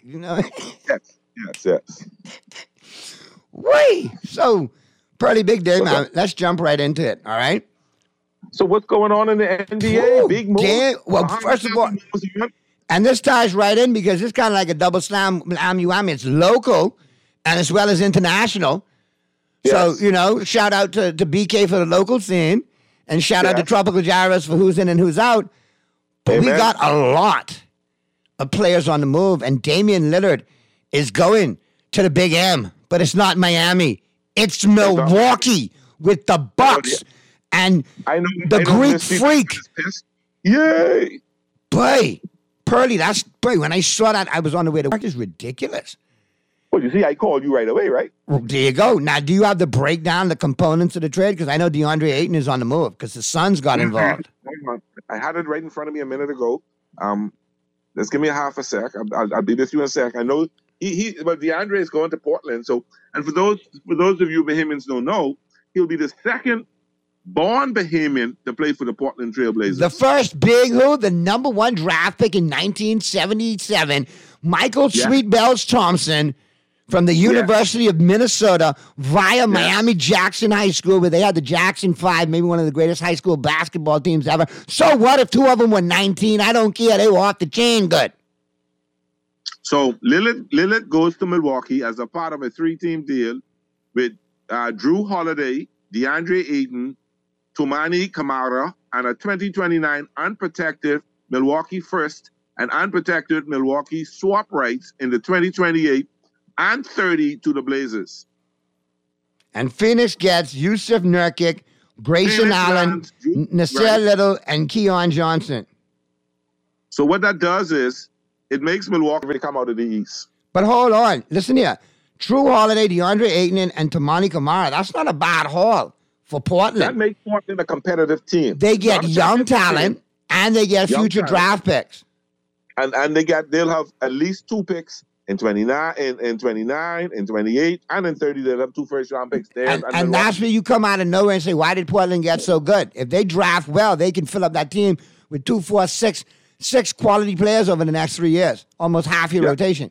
Yes. Wait. So, Pearly, big day, man. Let's jump right into it. All right. So what's going on in the NBA? Big move. Well, first of all, and this ties right in because it's kind of like a double slam whammy. It's local and as well as international. Yes. So, shout out to BK for the local scene and shout out to Tropical Gyros for who's in and who's out. But we got a lot of players on the move, and Damian Lillard is going to the Big M, but it's not Miami. It's Milwaukee with the Bucks. And the Greek Freak. Yay! Boy, Pearly, when I saw that, I was on the way to work. It's ridiculous. Well, you see, I called you right away, right? Well, there you go. Now, do you have the breakdown, the components of the trade? Because I know DeAndre Ayton is on the move because the Suns got involved. I had it right in front of me a minute ago. Let's give me a half a sec. I'll be with you in a sec. I know but DeAndre is going to Portland. So, and for those of you Bahamians don't know, he'll be the second born Bahamian to play for the Portland Trailblazers. The first big the number 1 draft pick in 1977, Michael Sweet Bells Thompson from the University of Minnesota via Miami Jackson High School, where they had the Jackson 5, maybe one of the greatest high school basketball teams ever. So what if 2 of them were 19? I don't care. They were off the chain good. So Lillard goes to Milwaukee as a part of a 3-team deal with Drew Holiday, DeAndre Ayton, Toumani Camara, and a 2029 unprotected Milwaukee first and unprotected Milwaukee swap rights in the 2028 and 30 to the Blazers. And Phoenix gets Yusuf Nurkic, Grayson Allen, Nasir Little, and Keon Johnson. So what that does is it makes Milwaukee come out of the East. But hold on. Listen here. Drew Holiday, DeAndre Ayton, and Toumani Camara. That's not a bad haul for Portland. That makes Portland a competitive team. They get young talent, and they get future draft picks. And they'll have at least 2 picks in 29, in 28, and in 30. They'll have 2 first-round picks there. And that's where you come out of nowhere and say, why did Portland get so good? If they draft well, they can fill up that team with 2, 4, 6 quality players over the next 3 years. Almost half your rotation.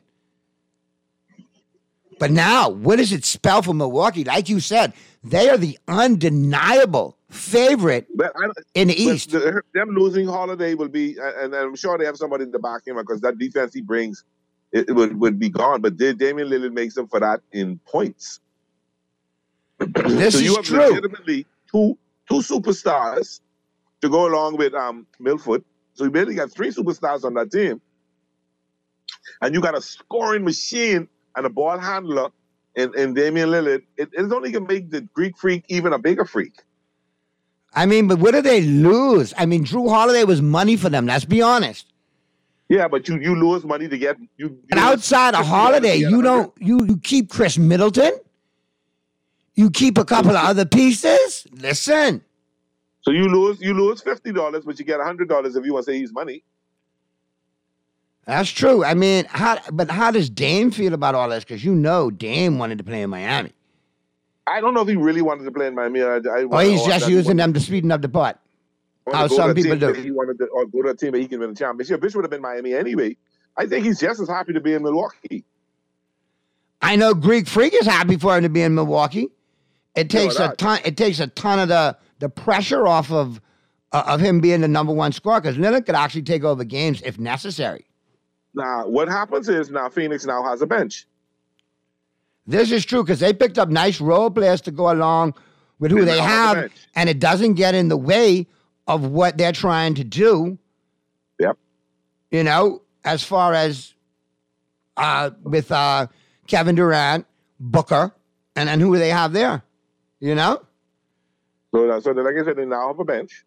But now, what does it spell for Milwaukee? Like you said, they are the undeniable favorite in the East. Them losing Holiday will be, and I'm sure they have somebody to back him because that defense he brings it would be gone. But Damian Lillard makes them for that in points. This so is you have true. Legitimately two superstars to go along with Milford. So you basically got 3 superstars on that team, and you got a scoring machine and a ball handler in Damian Lillard. It's only going to make the Greek freak even a bigger freak. I mean, but what do they lose? I mean, Drew Holiday was money for them. Let's be honest. Yeah, but you lose money to get you. And outside of Holiday, you keep Chris Middleton. You keep a couple of other pieces. Listen. So you lose $50, but you get $100 if you want to say he's money. That's true. I mean, how does Dame feel about all this? Because Dame wanted to play in Miami. I don't know if he really wanted to play in Miami. He's just using them to speeden up the pot. How some people do. He wanted to go to a team that he can win a championship. Bitch would have been Miami anyway. I think he's just as happy to be in Milwaukee. I know Greek Freak is happy for him to be in Milwaukee. It takes a ton. It takes a ton of the pressure off of him being the number 1 scorer, because Lillard could actually take over games if necessary. Now, what happens is Phoenix now has a bench. This is true because they picked up nice role players to go along with who they have, and it doesn't get in the way of what they're trying to do. Yep. As far as with Kevin Durant, Booker, and then who do they have there? So like I said, they now have a bench.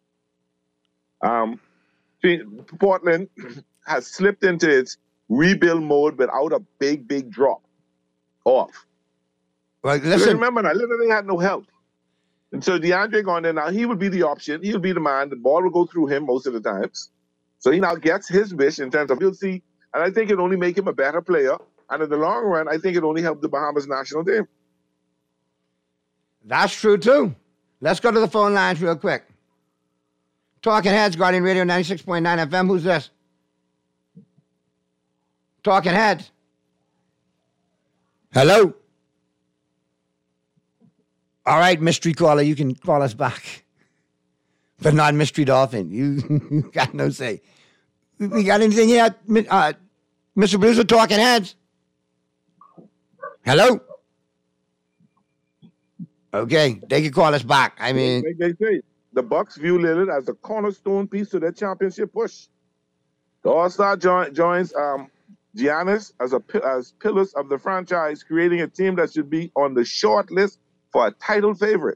Portland has slipped into its rebuild mode without a big drop off. Like, listen, remember, I literally had no help. And so DeAndre going there now, he would be the option. He would be the man. The ball will go through him most of the times. So he now gets his wish in terms of you'll see. And I think it only make him a better player. And in the long run, I think it only helped the Bahamas national team. That's true, too. Let's go to the phone lines real quick. Talking Heads, Guardian Radio 96.9 FM. Who's this? Talking Heads. Hello? All right, mystery caller, you can call us back. But not Mystery Dolphin. You got no say. We got anything here? Mr. Producer, Talking Heads? Hello? Okay, they can call us back. I mean... They say the Bucks view Lillard as the cornerstone piece to their championship push. The All-Star joins Giannis as pillars of the franchise, creating a team that should be on the short list for a title favorite.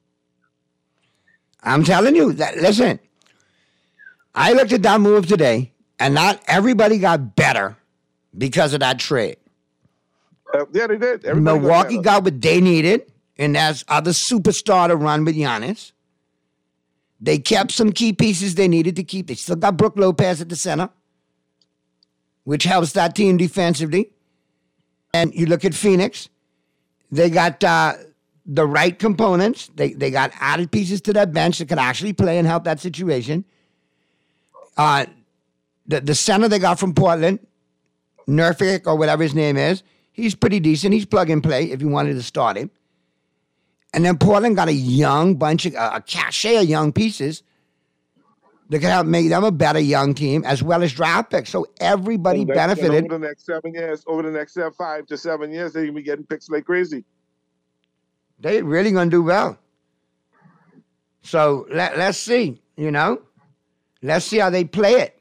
I'm telling you, listen, I looked at that move today, and not everybody got better because of that trade. Yeah, they did. Milwaukee got what they needed, and that's other superstar to run with Giannis. They kept some key pieces they needed to keep. They still got Brook Lopez at the center, which helps that team defensively. And you look at Phoenix, they got the right components. They got added pieces to their bench that could actually play and help that situation. The center they got from Portland, Nurkic or whatever his name is, he's pretty decent. He's plug and play if you wanted to start him. And then Portland got a young bunch of, a cachet of young pieces that can help make them a better young team as well as draft picks. So everybody benefited. Over the next 7 years, over the next 5 to 7 years, they're going to be getting picks like crazy. They're really going to do well. So let's see, Let's see how they play it.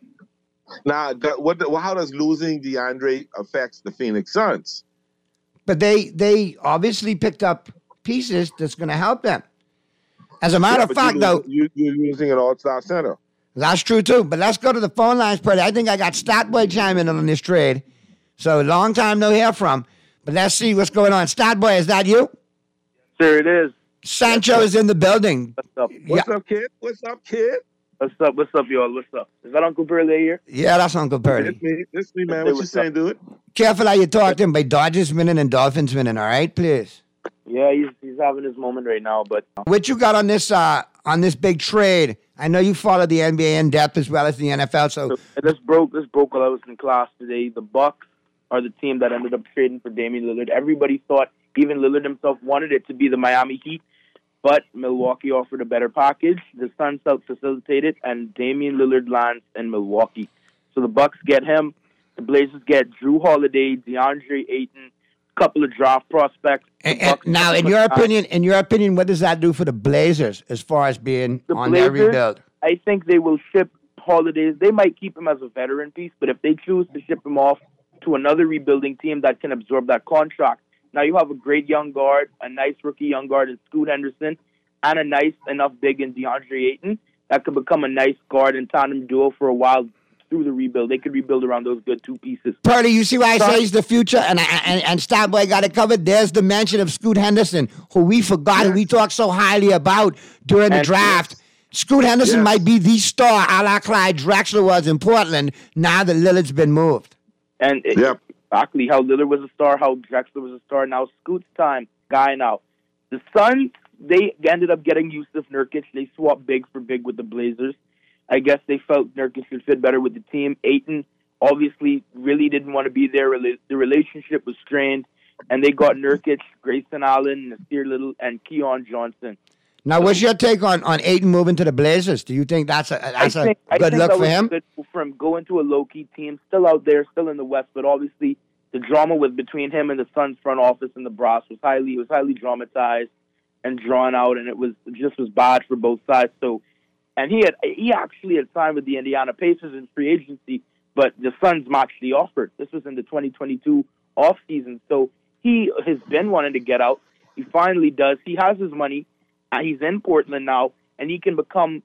Now, how does losing DeAndre affects the Phoenix Suns? But they obviously picked up pieces that's going to help them. As a matter of fact, though, you're using an all-star center. That's true too. But let's go to the phone lines, Purdy. I think I got Statboy chiming in on this trade. So long time no hear from. But let's see what's going on. Statboy, is that you? Sure, it is. Sancho is in the building. What's up? What's up, kid? What's up, kid? What's up, y'all? What's up? Is that Uncle Purdy here? Yeah, that's Uncle Purdy. It's me, man. What you saying, dude? Careful how you talk to him by Dodgers winning and Dolphins winning, all right? Please. Yeah, he's having his moment right now, but... What you got on this big trade? I know you follow the NBA in depth as well as the NFL, so... This broke while I was in class today. The Bucks are the team that ended up trading for Damian Lillard. Everybody thought, even Lillard himself, wanted it to be the Miami Heat, but Milwaukee offered a better package. The Suns facilitated, and Damian Lillard lands in Milwaukee. So the Bucks get him. The Blazers get Drew Holiday, DeAndre Ayton, a couple of draft prospects. And now, in your opinion, what does that do for the Blazers as far as being on their rebuild? I think they will ship Holiday. They might keep him as a veteran piece, but if they choose to ship him off to another rebuilding team that can absorb that contract, now you have a great young guard, a nice rookie young guard in Scoot Henderson, and a nice enough big in DeAndre Ayton that could become a nice guard and tandem duo for a while through the rebuild. They could rebuild around those good two pieces. Purdy, you see why I say he's the future, and Starboy got it covered. There's the mention of Scoot Henderson, who we forgot, who we talked so highly about during the draft. Scoot Henderson might be the star, a la Clyde Drexler was in Portland, now that Lillard's been moved. And exactly how Lillard was a star, how Drexler was a star. Now Scoot's time, guy now. The Suns, they ended up getting Yusuf Nurkic. They swapped big for big with the Blazers. I guess they felt Nurkic should fit better with the team. Ayton obviously really didn't want to be there. The relationship was strained, and they got Nurkic, Grayson Allen, Nasir Little, and Keon Johnson. Now, what's your take on Ayton moving to the Blazers? Do you think that's a good look for him? Good for him going to a low-key team, still out there, still in the West, but obviously the drama was between him and the Suns front office and the brass was highly dramatized and drawn out, and it was bad for both sides. So, and he actually had signed with the Indiana Pacers in free agency, but the Suns matched the offer. This was in the 2022 offseason, so he has been wanting to get out. He finally does. He has his money. He's in Portland now, and he can become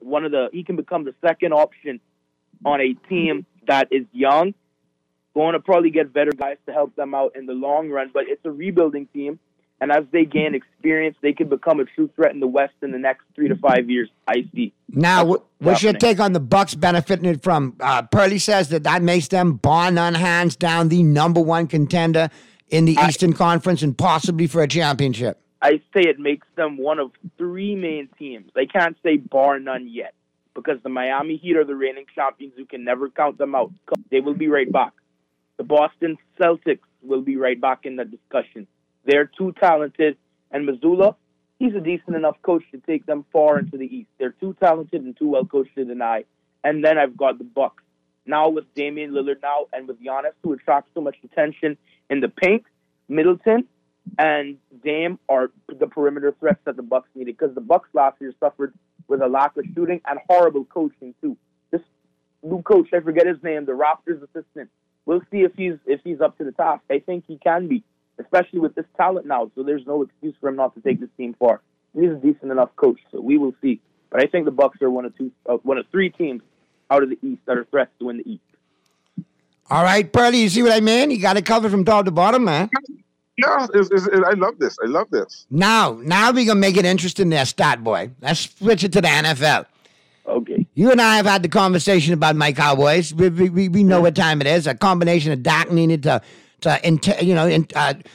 the second option on a team that is young, going to probably get better guys to help them out in the long run. But it's a rebuilding team, and as they gain experience, they can become a true threat in the West in the next 3 to 5 years. I see. Now, what's your take on the Bucks benefiting from? Purley says that makes them, bar none, hands down, the number one contender in the Eastern Conference and possibly for a championship. I say it makes them one of 3 main teams. They can't say bar none yet because the Miami Heat are the reigning champions. You can never count them out. They will be right back. The Boston Celtics will be right back in the discussion. They're too talented. And Mazzulla, he's a decent enough coach to take them far into the East. They're too talented and too well coached to deny. And then I've got the Bucks. Now with Damian Lillard now and with Giannis, who attracts so much attention in the paint, Middleton and Dame are the perimeter threats that the Bucks needed because the Bucks last year suffered with a lack of shooting and horrible coaching too. This new coach, I forget his name, the Raptors assistant. We'll see if he's up to the task. I think he can be, especially with this talent now. So there's no excuse for him not to take this team far. He's a decent enough coach, so we will see. But I think the Bucks are one of 3 teams out of the East that are threats to win the East. All right, Purdy, you see what I mean? You got it covered from top to bottom, man. Yeah, I love this. I love this. Now we're going to make it interesting there, Stat Boy. Let's switch it to the NFL. Okay. You and I have had the conversation about my Cowboys. We know what time it is. A combination of Dak needed to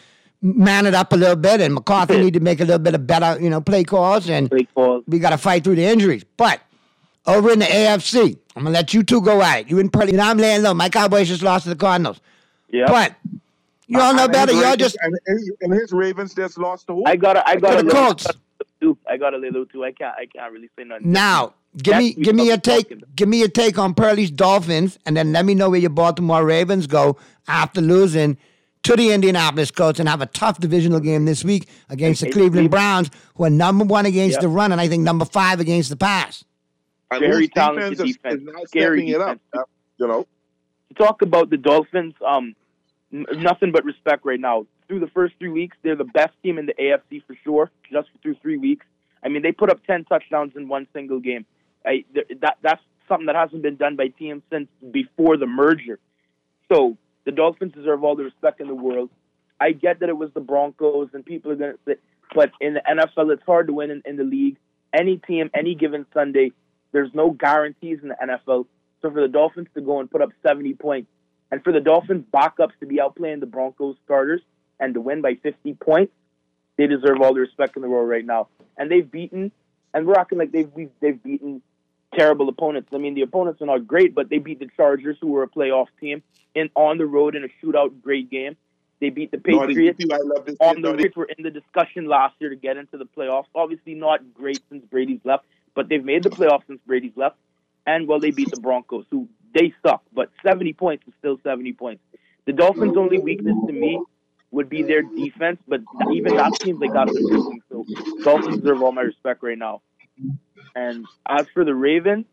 man it up a little bit, and McCarthy need to make a little bit of better, play calls, and we got to fight through the injuries. But over in the AFC, I'm going to let you two go at it. You and Pearly, I'm laying low. My Cowboys just lost to the Cardinals. Yeah. But you all know better. Y'all just... And his Ravens just lost to who? I got the Colts. I got a little too. I can't really say nothing. Now, give me your take. Give me your take on Pearly's Dolphins, and then let me know where your Baltimore Ravens go after losing to the Indianapolis Colts and have a tough divisional game this week against the Cleveland Browns, who are number 1 against the run and I think number 5 against the pass. Very talented defense. Scary defense. You talk about the Dolphins. Nothing but respect right now. Through the first 3 weeks, they're the best team in the AFC for sure. Just through 3 weeks, I mean, they put up 10 touchdowns in one single game. That's something that hasn't been done by teams since before the merger. So the Dolphins deserve all the respect in the world. I get that it was the Broncos, and people are going to say, but in the NFL, it's hard to win in the league. Any team, any given Sunday, there's no guarantees in the NFL. So for the Dolphins to go and put up 70 points, and for the Dolphins backups to be outplaying the Broncos starters and to win by 50 points, they deserve all the respect in the world right now. And they've beaten, and we're acting like they've beaten terrible opponents. I mean, the opponents are not great, but they beat the Chargers, who were a playoff team, on the road in a shootout, great game. They beat the Patriots on the road. We're in the discussion last year to get into the playoffs. Obviously not great since Brady's left, but they've made the playoffs since Brady's left. And, well, they beat the Broncos, who they suck. But 70 points is still 70 points. The Dolphins' only weakness to me would be their defense, but even that seems like that's improving. So Dolphins deserve all my respect right now. And as for the Ravens,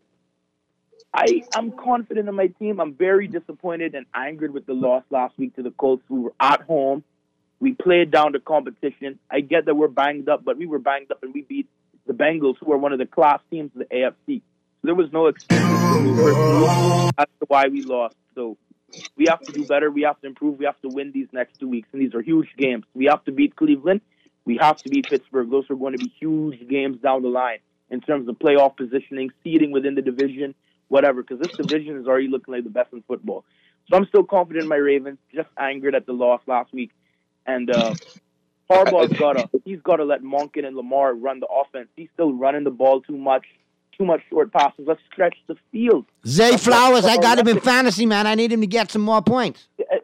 I'm confident in my team. I'm very disappointed and angered with the loss last week to the Colts. We were at home. We played down to competition. I get that we're banged up, but we were banged up and we beat the Bengals, who are one of the class teams of the AFC. So there was no excuse as to why we lost. So we have to do better. We have to improve. We have to win these next 2 weeks, and these are huge games. We have to beat Cleveland. We have to beat Pittsburgh. Those are going to be huge games down the line in terms of playoff positioning, seeding within the division, whatever, because this division is already looking like the best in football. So I'm still confident in my Ravens, just angered at the loss last week. And Harbaugh's got to let Monken and Lamar run the offense. He's still running the ball too much short passes. Let's stretch the field. Zay Flowers, I got him in fantasy, man. I need him to get some more points.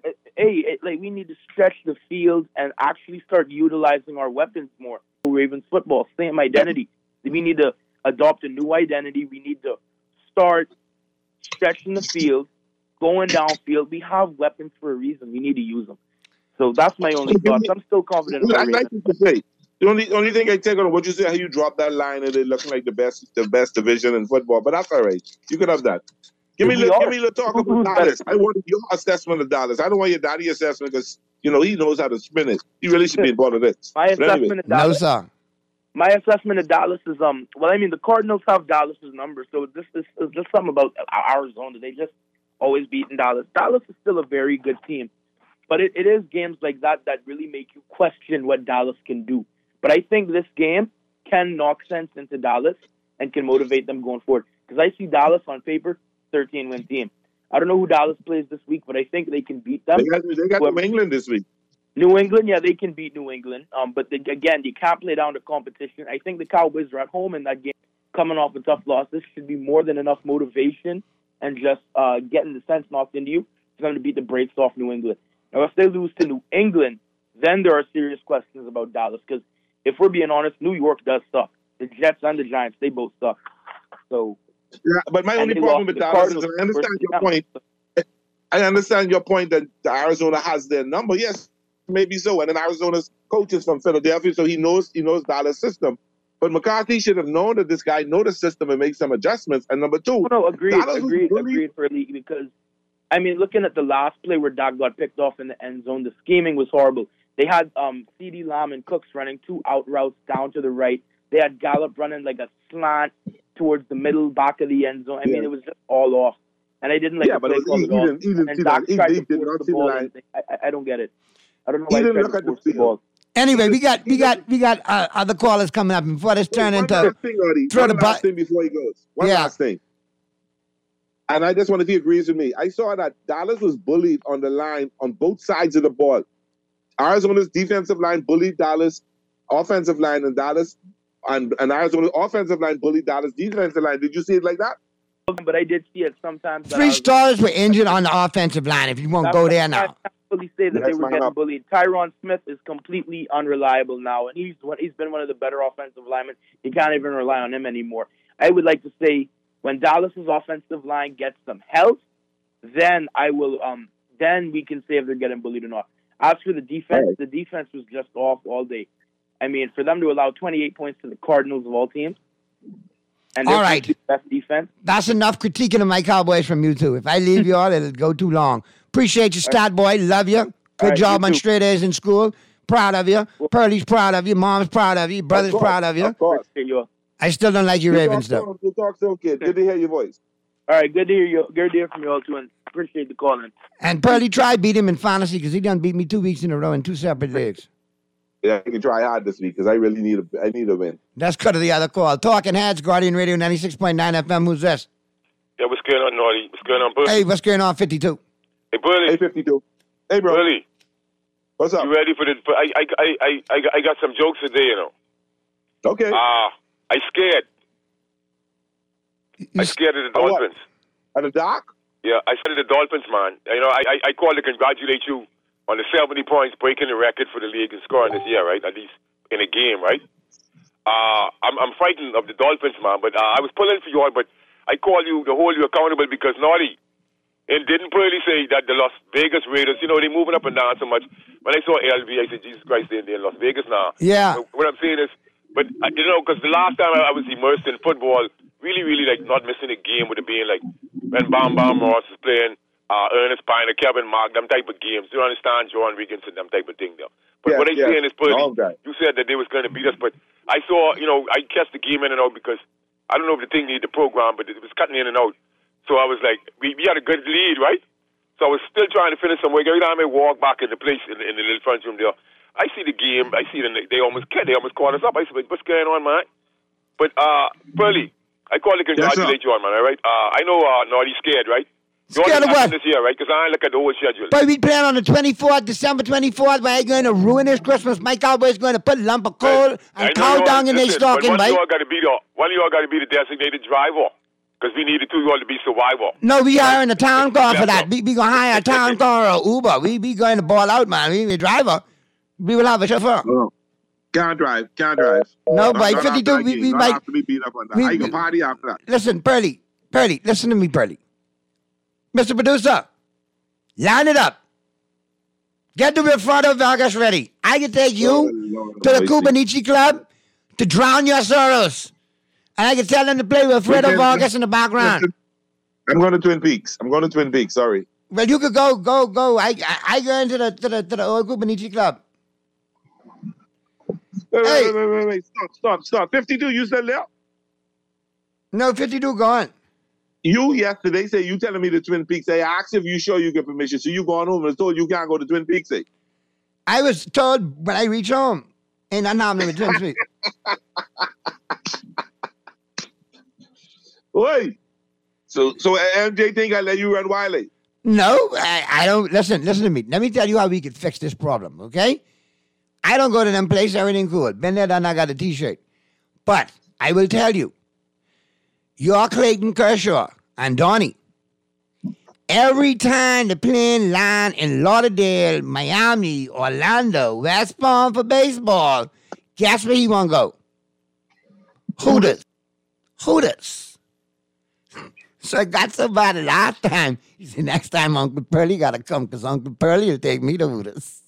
Hey, we need to stretch the field and actually start utilizing our weapons more. Ravens football, same identity. We need to adopt a new identity. We need to start stretching the field, going downfield. We have weapons for a reason. We need to use them. So that's my only thoughts. I'm still confident in my Ravens. I'd like to say, the only thing I take on what you say, how you drop that line and it looking like the best division in football, but that's all right. You could have that. Give me a little talk about Dallas. I want your assessment of Dallas. I don't want your daddy assessment because he knows how to spin it. He really should be involved in this. My assessment of Dallas. No, sir. My assessment of Dallas is the Cardinals have Dallas's number, so this is just something about Arizona. They just always beaten Dallas. Dallas is still a very good team, but it is games like that really make you question what Dallas can do. But I think this game can knock sense into Dallas and can motivate them going forward. Because I see Dallas on paper, 13-win team. I don't know who Dallas plays this week, but I think they can beat them. They got New England this week. New England, yeah, they can beat New England. But again, you can't play down to competition. I think the Cowboys are at home in that game, coming off a tough loss. This should be more than enough motivation and just getting the sense knocked into you for them to beat the brakes off New England. Now, if they lose to New England, then there are serious questions about Dallas. Because if we're being honest, New York does suck. The Jets and the Giants, they both suck. So, yeah, but my only problem with Dallas is, I understand your point. I understand your point that Arizona has their number. Yes, maybe so. And then Arizona's coach is from Philadelphia, so he knows Dallas' system. But McCarthy should have known that this guy knows the system and make some adjustments. And number two, agreed for a league because, I mean, looking at the last play where Dak got picked off in the end zone, the scheming was horrible. They had CeeDee Lamb and Cooks running 2 out routes down to the right. They had Gallup running like a slant towards the middle back of the end zone. I mean, it was just all off. And I didn't like the play call at all. And Dak tried to force the ball. I don't get it. I don't know why he tried to force the ball. Anyway, we got other callers coming up before this turn into one last thing before he goes. One last thing. And I just want to see if he agrees with me. I saw that Dallas was bullied on the line on both sides of the ball. Arizona's defensive line bullied Dallas offensive line, and Dallas and Arizona's offensive line bullied Dallas defensive line. Did you see it like that? But I did see it sometimes. 3 stars were injured on the offensive line. If you won't go there now. I fully say that they were getting bullied. Tyron Smith is completely unreliable now, and he's been one of the better offensive linemen. You can't even rely on him anymore. I would like to say when Dallas's offensive line gets some help, then I will. Then we can say if they're getting bullied or not. As for the defense was just off all day. I mean, for them to allow 28 points to the Cardinals of all teams, and all right, best defense. That's enough critiquing of my Cowboys from you two. If I leave you all, it'll go too long. Appreciate you, stat boy. Love you. Good job on straight A's in school. Proud of you. Pearlie's proud of you. Mom's proud of you. Brother's proud of you. Of course. I still don't like your Ravens, though. You talk so, kid. Good to hear your voice. All right, good to hear you. Good to hear from you all, too, and appreciate the call in. And Pearlie tried beat him in fantasy because he done beat me 2 weeks in a row in 2 separate leagues. Yeah, I can try hard this week because I really need a win. That's cut of the other call. Talking Heads, Guardian Radio 96.9 FM. Who's this? Yeah, what's going on, Naughty? What's going on, Burley? Hey, what's going on, 52? Hey, Burley. Hey, 52. Hey, bro. Burley. What's up? You ready for the? I got some jokes today, you know. Okay. I scared. I scared of the Dolphins. At the dock? Yeah, I scared of the Dolphins, man. You know, I called to congratulate you on the 70 points, breaking the record for the league and scoring this year, right? At least in a game, right? I'm frightened of the Dolphins, man. But I was pulling for you all, but I call you to hold you accountable because Naughty. And didn't really say that the Las Vegas Raiders, you know, they're moving up and down so much. When I saw LV, I said, Jesus Christ, they're in Las Vegas now. Yeah. So what I'm saying is, but, you know, because the last time I was immersed in football, really, like, not missing a game would have been, like, when Bam Ross is playing, Ernest Piner, Kevin Mark, them type of games. You understand, John Reganson, them type of thing there. But what I'm saying is, Purdy, you said that they was going to beat us, but I saw, you know, I catch the game in and out because I don't know if the thing needed the program, but it was cutting in and out. So I was like, we had a good lead, right? So I was still trying to finish some way. Every time I walk back in the place in the little front room there, I see the game. I see them. They almost caught us up. I said, what's going on, man? But, Pearlie, I called to congratulate you on, man, all right? I know Naughty scared, right? Scared of what? This year, right? Because I ain't look at the whole schedule. But we playing on the 24th, December 24th, where I going to ruin this Christmas. My Cowboys going to put lump of coal and cow dung in their stocking, right? One of y'all got to be the designated driver. Because we needed you all to be survival. No, we hiring a town car for that. We going to hire a town car or Uber. We be going to ball out, man. We the driver. We will have a chauffeur. Oh. Can't drive. No, by 52, we might have to be beat up on that. I can party after that. Listen, Pearlie, listen to me, Pearlie. Mr. Producer, line it up. Get the Wilfredo Vargas ready. I can take you to the Cubanichi Club to drown your sorrows. And I can tell them to play with Fredo Vargas in the background. I'm going to Twin Peaks. Sorry. Well, you could go. I go into the old Cubanichi Club. Wait. Stop. 52, you still there? No, 52 gone. You yesterday say you telling me the Twin Peaks. I asked if you sure you get permission. So you going home and told you can't go to Twin Peaks. I was told when I reach home. Ain't nothing happening with Twin Peaks. Wait. So MJ think I let you run Wiley? No, I don't. Listen to me. Let me tell you how we could fix this problem, okay? I don't go to them places, everything cool. Been there, done, I got a T-shirt. But I will tell you, you're Clayton Kershaw and Donnie. Every time the plane land in Lauderdale, Miami, Orlando, West Palm for baseball, guess where he want to go? Hooters. So I got somebody last time. He said, next time Uncle Pearlie got to come because Uncle Pearlie will take me to Hooters.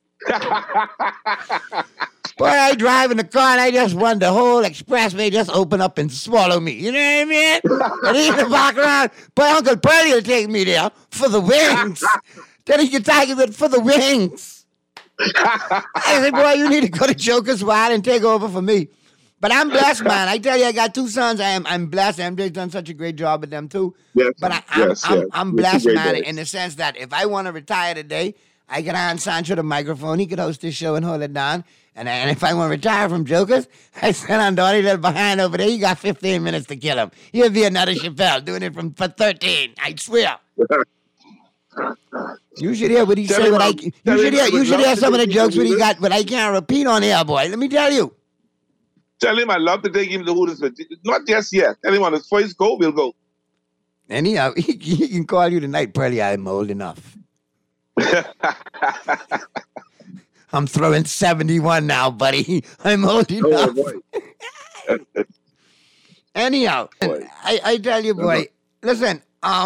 Boy, I drive in the car and I just want the whole expressway just open up and swallow me. You know what I mean? And he's in the background. Boy, Uncle Pearlie will take me there for the wings. Then he can take it for the wings. I said, boy, you need to go to Joker's Wild and take over for me. But I'm blessed, man. I tell you, I got 2 sons. I'm blessed. MJ's done such a great job with them, too. Yes, but I'm blessed, man, in the sense that if I want to retire today, I can hand Sancho the microphone. He could host this show and hold it down. And if I want to retire from Jokers, I send on Donnie left behind over there. He got 15 minutes to kill him. He'll be another Chappelle doing it for 13. I swear. You should hear what he said. You should hear some of the jokes what he got, but I can't repeat on here, boy. Let me tell you. Tell him I'd love to take him to Hooters, but not just yet. Tell him on his first go, we'll go. Anyhow, he can call you tonight, Pearly. I'm old enough. I'm throwing 71 now, buddy. I'm old enough. Oh, Anyhow, I tell you, boy, listen,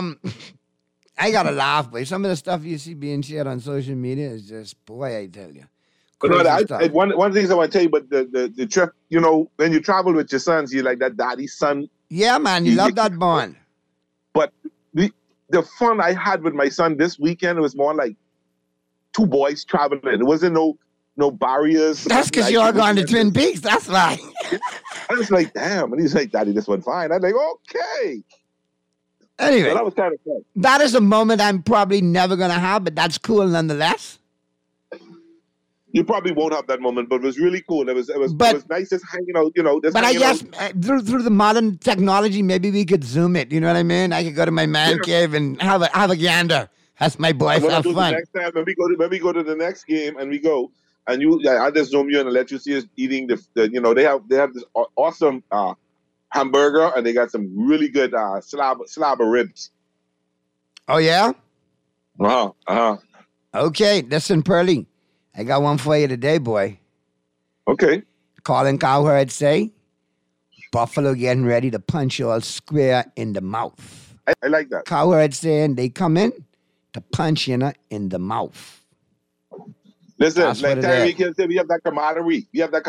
I gotta laugh, boy. Some of the stuff you see being shared on social media is just, boy, I tell you. One of the things I want to tell you, but the trip, you know, when you travel with your sons, you like that daddy's son. Yeah, man, you love that bond. But the fun I had with my son this weekend, it was more like two boys traveling. It wasn't no barriers. That's because you all going to Twin Peaks. That's why. I was like, damn. And he's like, Daddy, this one fine. I'm like, okay. Anyway, so that was kind of fun. That is a moment I'm probably never going to have, but that's cool nonetheless. You probably won't have that moment, but it was really cool. It was nice just hanging out, you know. But I guess through the modern technology, maybe we could Zoom it. You know what I mean? I could go to my man cave and have a gander. That's my boys. Have fun. Next time when we go to the next game and we go and I just Zoom you and let you see us eating the you know, they have this awesome hamburger and they got some really good slab of ribs. Oh yeah? Uh-huh. Okay, listen, Pearly. I got one for you today, boy. Okay. Colin Cowherd say, Buffalo getting ready to punch you all square in the mouth. I like that. Cowherd saying they come in to punch you in the mouth. Listen, like Tyreek Hill said, we have that camaraderie.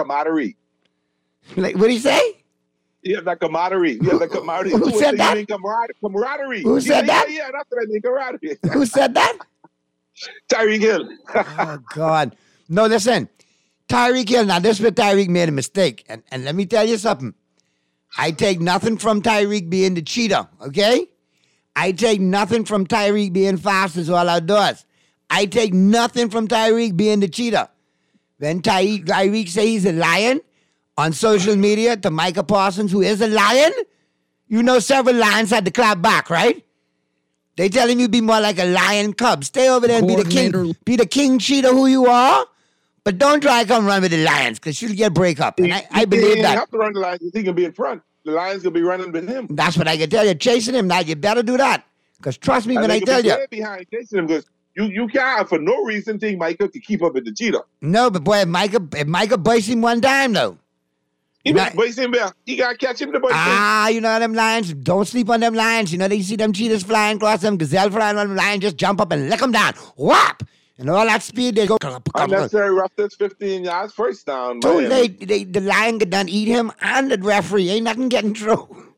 Like, what did he say? You have that camaraderie. Who said that? Camaraderie. Who said that? Yeah, that's what I mean, camaraderie. Who said that? Tyreek Hill. Oh, God. No, listen. Tyreek Hill. Now, this is where Tyreek made a mistake. And let me tell you something. I take nothing from Tyreek being the cheater, okay? I take nothing from Tyreek being fast as all outdoors. I take nothing from Tyreek being the cheater. When Tyreek say he's a lion on social media to Micah Parsons, who is a lion, you know several lions had to clap back, right? They tell him you be more like a lion cub. Stay over there and be the king. Be the king cheater who you are. But don't try to come run with the Lions because you'll get breakup. And I believe that. You have to run the Lions. He can be in front. The Lions will be running with him. That's what I can tell you. Chasing him now, you better do that. Because trust me when I tell you. Behind chasing him because you can't for no reason think Micah could keep up with the cheater. No, but boy, if Micah bites him one time though. He bites him there. He got to catch him to bite him. You know them lions. Don't sleep on them lions. You know, they see them cheetahs flying across them, gazelle flying on them lions, just jump up and lick them down. Whap! And all that speed, they go. Unnecessary roughness, 15 yards, first down. Too late. The lion could done eat him and the referee. Ain't nothing getting through.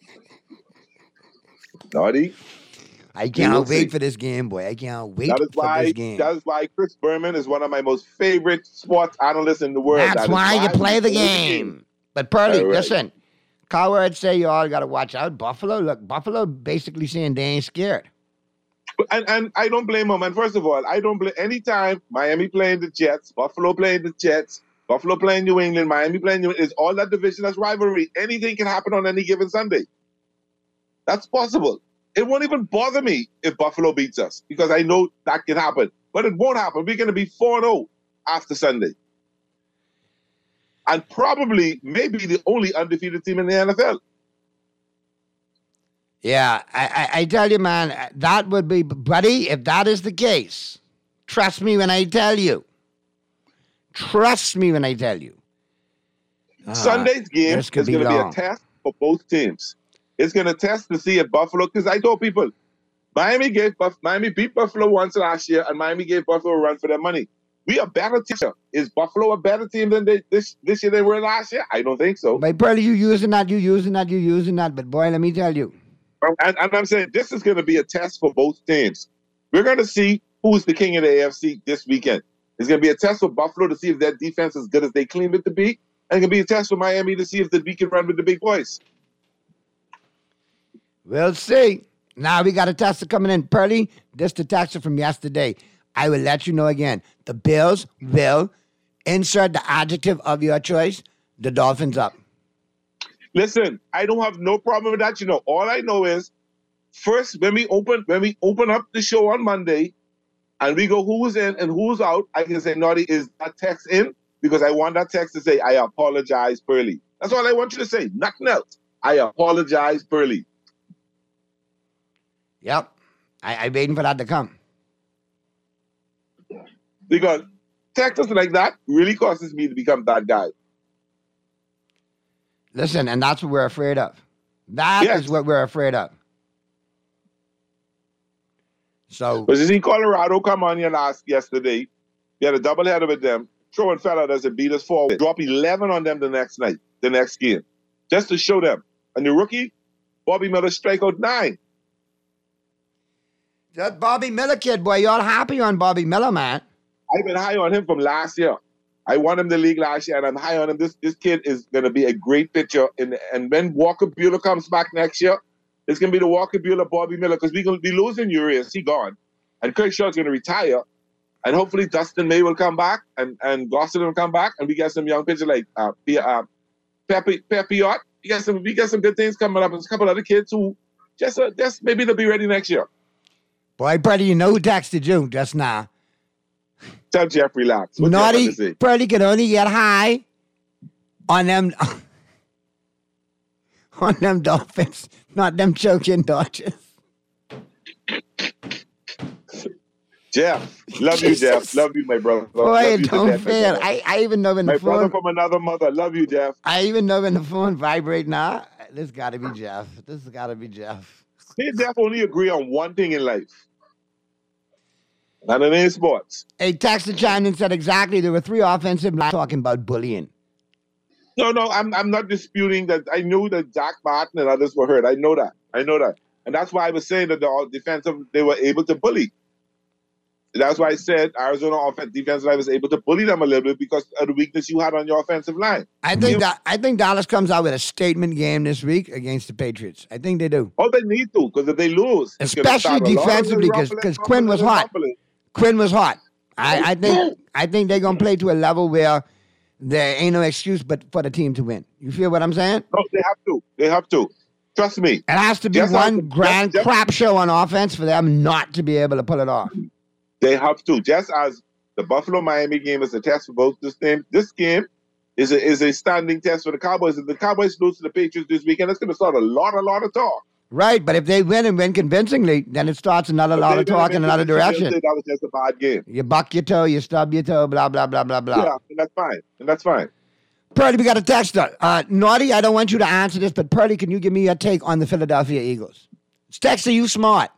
Naughty. I can't wait for this game, boy. I can't wait for this game. That is why Chris Berman is one of my most favorite sports analysts in the world. That's why you play the game. But Pearly, listen, Cowherd say you all got to watch out. Buffalo basically saying they ain't scared. And I don't blame them. And first of all, I don't blame anytime Miami playing the Jets, Buffalo playing the Jets, Buffalo playing New England, Miami playing New England, is all that division, that's rivalry. Anything can happen on any given Sunday. That's possible. It won't even bother me if Buffalo beats us because I know that can happen. But it won't happen. We're going to be 4-0 after Sunday. And probably, maybe the only undefeated team in the NFL. Yeah, I tell you, man, that would be, buddy, if that is the case, trust me when I tell you. Trust me when I tell you. Sunday's game is going to be a test for both teams. It's going to test to see if Buffalo, because I told people, Miami beat Buffalo once last year, and Miami gave Buffalo a run for their money. We a better team. Is Buffalo a better team than this year they were last year? I don't think so. But Pearly, you using that. But boy, let me tell you. And I'm saying this is going to be a test for both teams. We're going to see who's the king of the AFC this weekend. It's going to be a test for Buffalo to see if their defense is as good as they claim it to be. And it's going to be a test for Miami to see if we can run with the big boys. We'll see. Now we got a tester coming in. Pearly, this the tester from yesterday. I will let you know again. The Bills will insert the adjective of your choice. The Dolphins up. Listen, I don't have no problem with that. You know, all I know is first when we open up the show on Monday, and we go who's in and who's out, I can say, Naughty, is that text in? Because I want that text to say, I apologize, Pearly. That's all I want you to say. Nothing else. I apologize, Pearly. Yep. I'm waiting for that to come. Because texts like that really causes me to become that guy. Listen, and that's what we're afraid of. That is what we're afraid of. So, but you see Colorado come on here yesterday. We had a doubleheader with them. Throwing fella doesn't beat us forward. Drop 11 on them the next game. Just to show them. And the rookie, Bobby Miller, strike out 9. That Bobby Miller kid, boy, y'all happy on Bobby Miller, man. I've been high on him from last year. I won him the league last year, and I'm high on him. This kid is going to be a great pitcher. And when Walker Buehler comes back next year, it's going to be the Walker Buehler, Bobby Miller, because we're going to be losing Urias. He gone. And Kershaw's going to retire. And hopefully Dustin May will come back, and Gosselin will come back, and we get some young pitchers like Pepiot. We get some good things coming up. And a couple other kids who just maybe they'll be ready next year. Boy, Brady, you know who texted you just now? Tell Jeff, relax. Naughty, Brady can only get high on them Dolphins, not them choking Dodgers. Jeff, love you, Jeff. Love you, my brother. Boy, don't fail. I even know when the phone... My brother from another mother. Love you, Jeff. I even know when the phone vibrates now. This got to be Jeff. Me and Jeff only agree on one thing in life. And it ain't sports. Hey, Texas chimed in and said exactly. There were 3 offensive lines talking about bullying. No, I'm not disputing that. I knew that Zach Martin and others were hurt. I know that. And that's why I was saying that the defensive, they were able to bully. That's why I said Arizona defensive line was able to bully them a little bit because of the weakness you had on your offensive line. I think Dallas comes out with a statement game this week against the Patriots. I think they do. Oh, they need to, because if they lose, especially defensively, because Quinn was hot. I think they're gonna play to a level where there ain't no excuse but for the team to win. You feel what I'm saying? No, they have to. Trust me. It has to be one grand crap show on offense for them not to be able to pull it off. They have to. Just as the Buffalo-Miami game is a test for both this game is a standing test for the Cowboys. If the Cowboys lose to the Patriots this weekend, it's going to start a lot of talk. Right, but if they win and win convincingly, then it starts another lot of talk in another direction. That was just a bad game. You buck your toe, you stub your toe, blah, blah, blah, blah, blah. Yeah, and that's fine. Purdy, we got a texter. Naughty, I don't want you to answer this, but Purdy, can you give me your take on the Philadelphia Eagles? Texter, you smart.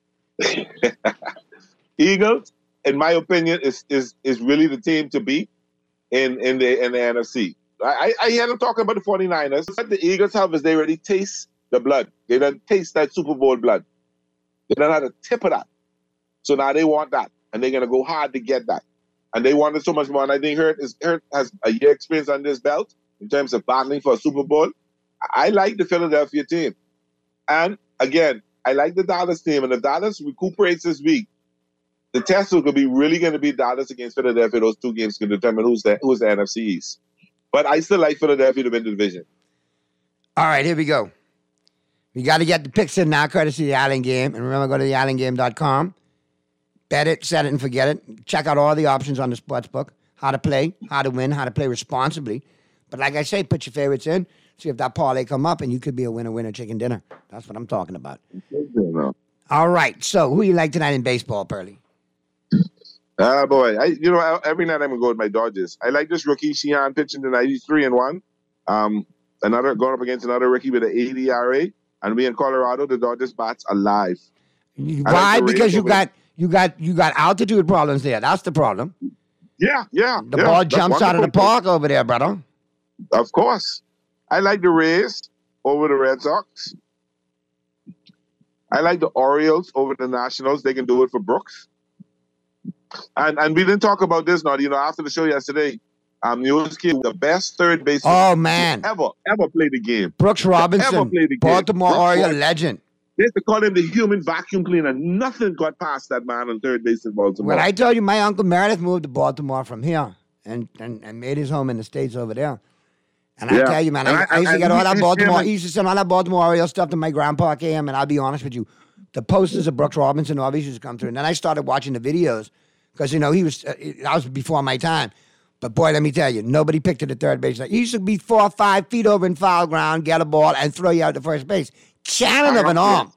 Eagles, in my opinion, is really the team to beat in the NFC. I hear them talking about the 49ers. What the Eagles have is they already taste the blood. They don't taste that Super Bowl blood. They don't have a tip of that. So now they want that. And they're going to go hard to get that. And they want it so much more. And I think Hurt has a year experience on this belt in terms of battling for a Super Bowl. I like the Philadelphia team. And again, I like the Dallas team. And if Dallas recuperates this week, the test will be really going to be Dallas against Philadelphia. Those 2 games can determine who's the NFC East. But I still like Philadelphia to win the division. All right, here we go. We got to get the picks in now, courtesy of the Allen Game. And remember, go to theallengame.com. Bet it, set it, and forget it. Check out all the options on the sports book. How to play, how to win, how to play responsibly. But like I say, put your favorites in. See if that parlay come up, and you could be a winner chicken dinner. That's what I'm talking about. All right, so who you like tonight in baseball, Pearly? Boy, every night I'm going to go with my Dodgers. I like this rookie, Sheehan, pitching tonight. He's 3-1. Another going up against another rookie with an 80 ERA. And we in Colorado, the Dodgers bats alive. Why? Like because you got altitude problems there. That's the problem. Yeah. The ball jumps out of the park over there, brother. Of course. I like the Rays over the Red Sox. I like the Orioles over the Nationals. They can do it for Brooks. And we didn't talk about this now. After the show yesterday, Newski, the best third baseman ever played the game. Brooks Robinson, Baltimore Oriole legend. They used to call him the human vacuum cleaner. Nothing got past that man on third base in Baltimore. Well, I told you, my Uncle Meredith moved to Baltimore from here and made his home in the States over there. And I tell you, man, I used to get all that Baltimore. I used to send all that Baltimore Orioles stuff to my grandpa KM, and I'll be honest with you, the posters of Brooks Robinson always used to come through. And then I started watching the videos because, he was that was before my time. But boy, let me tell you, nobody picked it at third base. He used to be 4 or 5 feet over in foul ground, get a ball, and throw you out to first base. Cannon of an arm.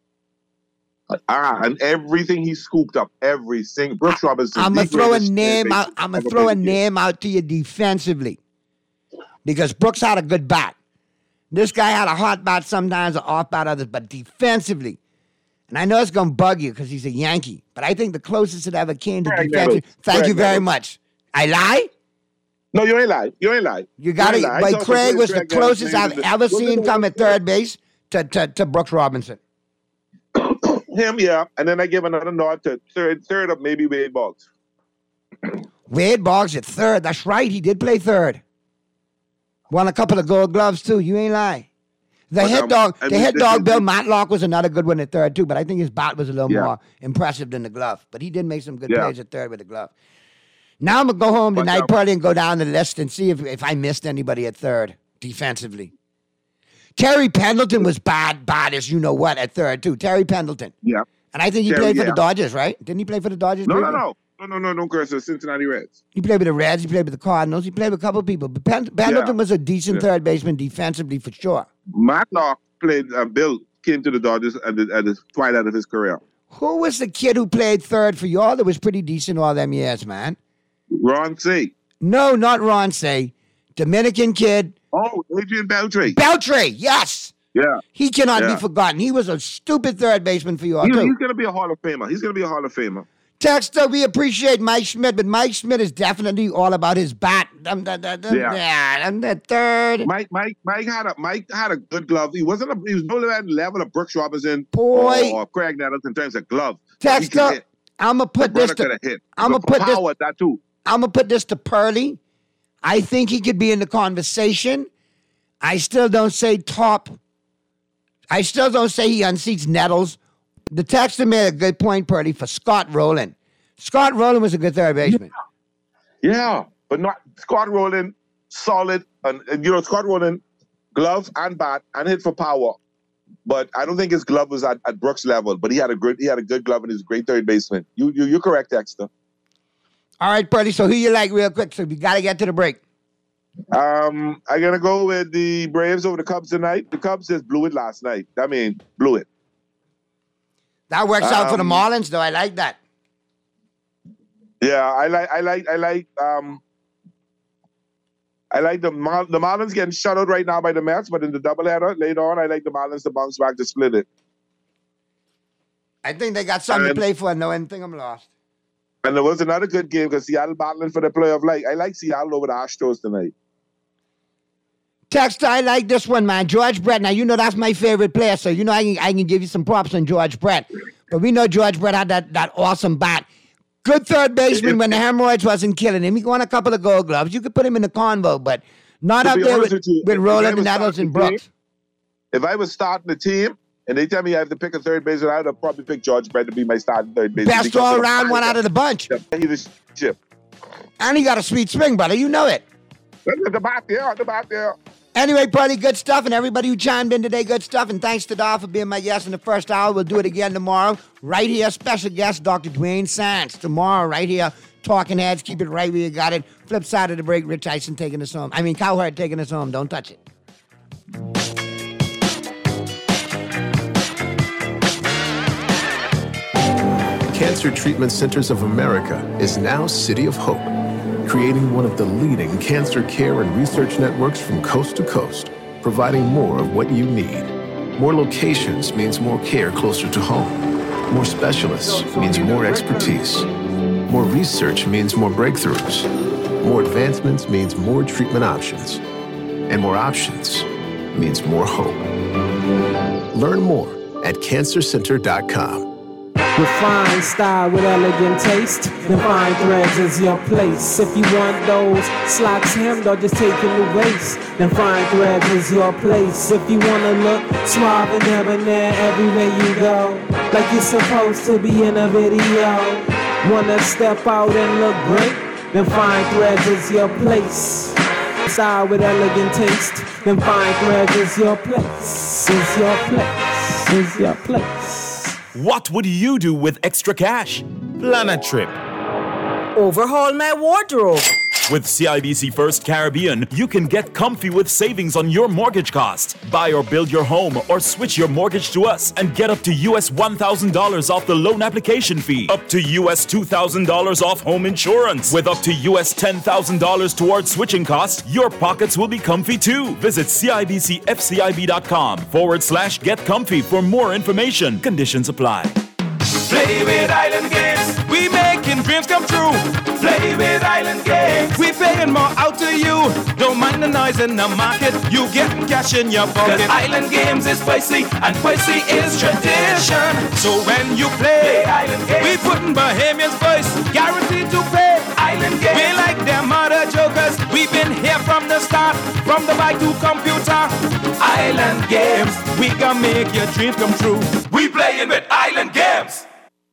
And everything he scooped up, everything. Brooks Robinson. I'm gonna throw a name out. I'm gonna throw a name out to you defensively, because Brooks had a good bat. This guy had a hot bat sometimes, an off bat others, but defensively. And I know it's gonna bug you because he's a Yankee, but I think the closest it ever came to defensive. Thank you very much. I lie? No, you ain't lie. You ain't lie. You got it. But Craig was the closest I've ever seen come at third base to Brooks Robinson. Him, yeah. And then I give another nod to third up maybe Wade Boggs. Wade Boggs at third. That's right. He did play third. Won a couple of Gold Gloves too. You ain't lie. The head dog Bill Matlock was another good one at third too, but I think his bat was a little more impressive than the glove. But he did make some good plays at third with the glove. Now I'm going to go home tonight, probably, and go down the list and see if I missed anybody at third defensively. Terry Pendleton was bad as you know what at third, too. Terry Pendleton. Yeah. And I think he played for the Dodgers, right? Didn't he play for the Dodgers? No, Chris. The Cincinnati Reds. He played with the Reds. He played with the Cardinals. He played with a couple of people. But Pendleton was a decent third baseman defensively for sure. Matlock played, Bill came to the Dodgers at the twilight of his career. Who was the kid who played third for y'all that was pretty decent all them years, man? Ron Say. No, not Ron Say. Dominican kid. Oh, Adrian Beltre. Beltre, yes. Yeah. He cannot be forgotten. He was a stupid third baseman for you all, He's too. going to be a Hall of Famer. Texter, we appreciate Mike Schmidt, but Mike Schmidt is definitely all about his bat. And the third. Mike had a good glove. He was no level of Brooks Robinson or Craig Nettles in terms of glove. Texter, I'm gonna put this to Pearly. I think he could be in the conversation. I still don't say top. I still don't say he unseats Nettles. The texter made a good point, Pearly, for Scott Rowland. Scott Rowland was a good third baseman. Yeah, but not Scott Rowland, solid. And Scott Rowland, glove and bat and hit for power. But I don't think his glove was at Brooks' level. But he had a good glove and he's a great third baseman. You're correct, Texter. All right, Pearly. So who you like real quick? So we got to get to the break. I'm going to go with the Braves over the Cubs tonight. The Cubs just blew it last night. Blew it. That works out for the Marlins, though. I like that. Yeah, I like the Marlins getting shut out right now by the Mets, but in the doubleheader later on, I like the Marlins to bounce back to split it. I think they got something to play for and no anything I'm lost. And there was another good game because Seattle battling for the playoff. I like Seattle over the Astros tonight. Text, I like this one, man. George Brett. Now, you know that's my favorite player, so you know I can give you some props on George Brett. But we know George Brett had that awesome bat. Good third baseman when the hemorrhoids wasn't killing him. He won a couple of Gold Gloves. You could put him in the convo, but not up there with Rowland and Nettles and Brooks. If I was starting the team and they tell me I have to pick a third baseman, I would probably pick George Brett to be my starting third baseman. Best all-around one out of the bunch. He's a chip. And he got a sweet swing, brother. You know it. The bat there. Anyway, Pearly, good stuff. And everybody who chimed in today, good stuff. And thanks to Dar for being my guest in the first hour. We'll do it again tomorrow. Right here, special guest, Dr. Dwayne Sands. Tomorrow, right here, Talking Heads. Keep it right where you got it. Flip side of the break, Rich Tyson taking us home. Cowherd taking us home. Don't touch it. Cancer Treatment Centers of America is now City of Hope, creating one of the leading cancer care and research networks from coast to coast, providing more of what you need. More locations means more care closer to home. More specialists means more expertise. More research means more breakthroughs. More advancements means more treatment options. And more options means more hope. Learn more at cancercenter.com. Refined style with elegant taste. Divine Threads is your place. If you want those slacks hemmed or just taking the waist, Divine Threads is your place. If you wanna look suave and debonair everywhere you go, like you're supposed to be in a video. Wanna step out and look great? Divine Threads is your place. Style with elegant taste. Then fine threads is your place. Is your place. Is your place. What would you do with extra cash? Plan a trip. Overhaul my wardrobe. With CIBC First Caribbean, you can get comfy with savings on your mortgage costs. Buy or build your home or switch your mortgage to us and get up to US $1,000 off the loan application fee. Up to US $2,000 off home insurance. With up to US $10,000 towards switching costs, your pockets will be comfy too. Visit CIBCFCIB.com/get comfy for more information. Conditions apply. Play with Island Games. We making dreams come true. Play with Island Games. We paying more out to you. Don't mind the noise in the market. You getting cash in your pocket. 'Cause Island Games is spicy and spicy is tradition. So when you play Island Games, we putting Bahamians first. Guaranteed to pay Island Games. We like them other jokers. We've been here from the start. From the bike to computer. Island Games. We gonna make your dreams come true. We playing with Island Games.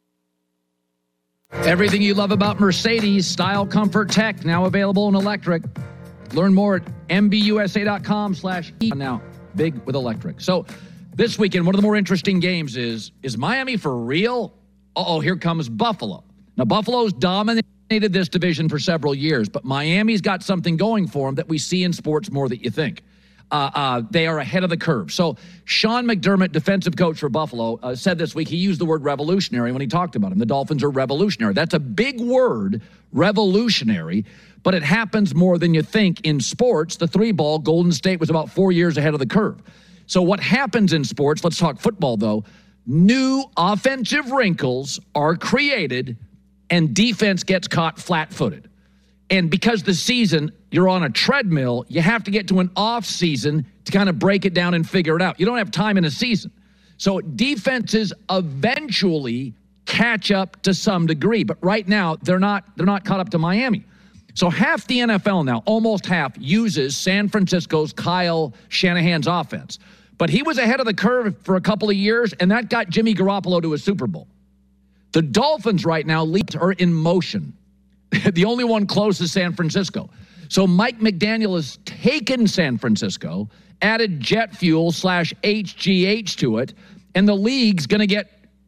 Everything you love about Mercedes, style, comfort, tech, now available in electric. Learn more at mbusa.com/e. Now, big with electric. So this weekend, one of the more interesting games is Miami for real? Uh-oh, here comes Buffalo. Now, Buffalo's dominated this division for several years, but Miami's got something going for them that we see in sports more than you think. They are ahead of the curve. So Sean McDermott, defensive coach for Buffalo, said this week, he used the word revolutionary when he talked about him. The Dolphins are revolutionary. That's a big word, revolutionary, but it happens more than you think in sports. The 3-ball, Golden State was about 4 years ahead of the curve. So what happens in sports, let's talk football though, new offensive wrinkles are created and defense gets caught flat-footed. And because the season, you're on a treadmill, you have to get to an off season to kind of break it down and figure it out. You don't have time in a season. So defenses eventually catch up to some degree, but right now they're not caught up to Miami. So half the NFL now, almost half, uses San Francisco's Kyle Shanahan's offense. But he was ahead of the curve for a couple of years, and that got Jimmy Garoppolo to a Super Bowl. The Dolphins right now are in motion. The only one close is San Francisco. So Mike McDaniel has taken San Francisco, added jet fuel /HGH to it, and the league's going to get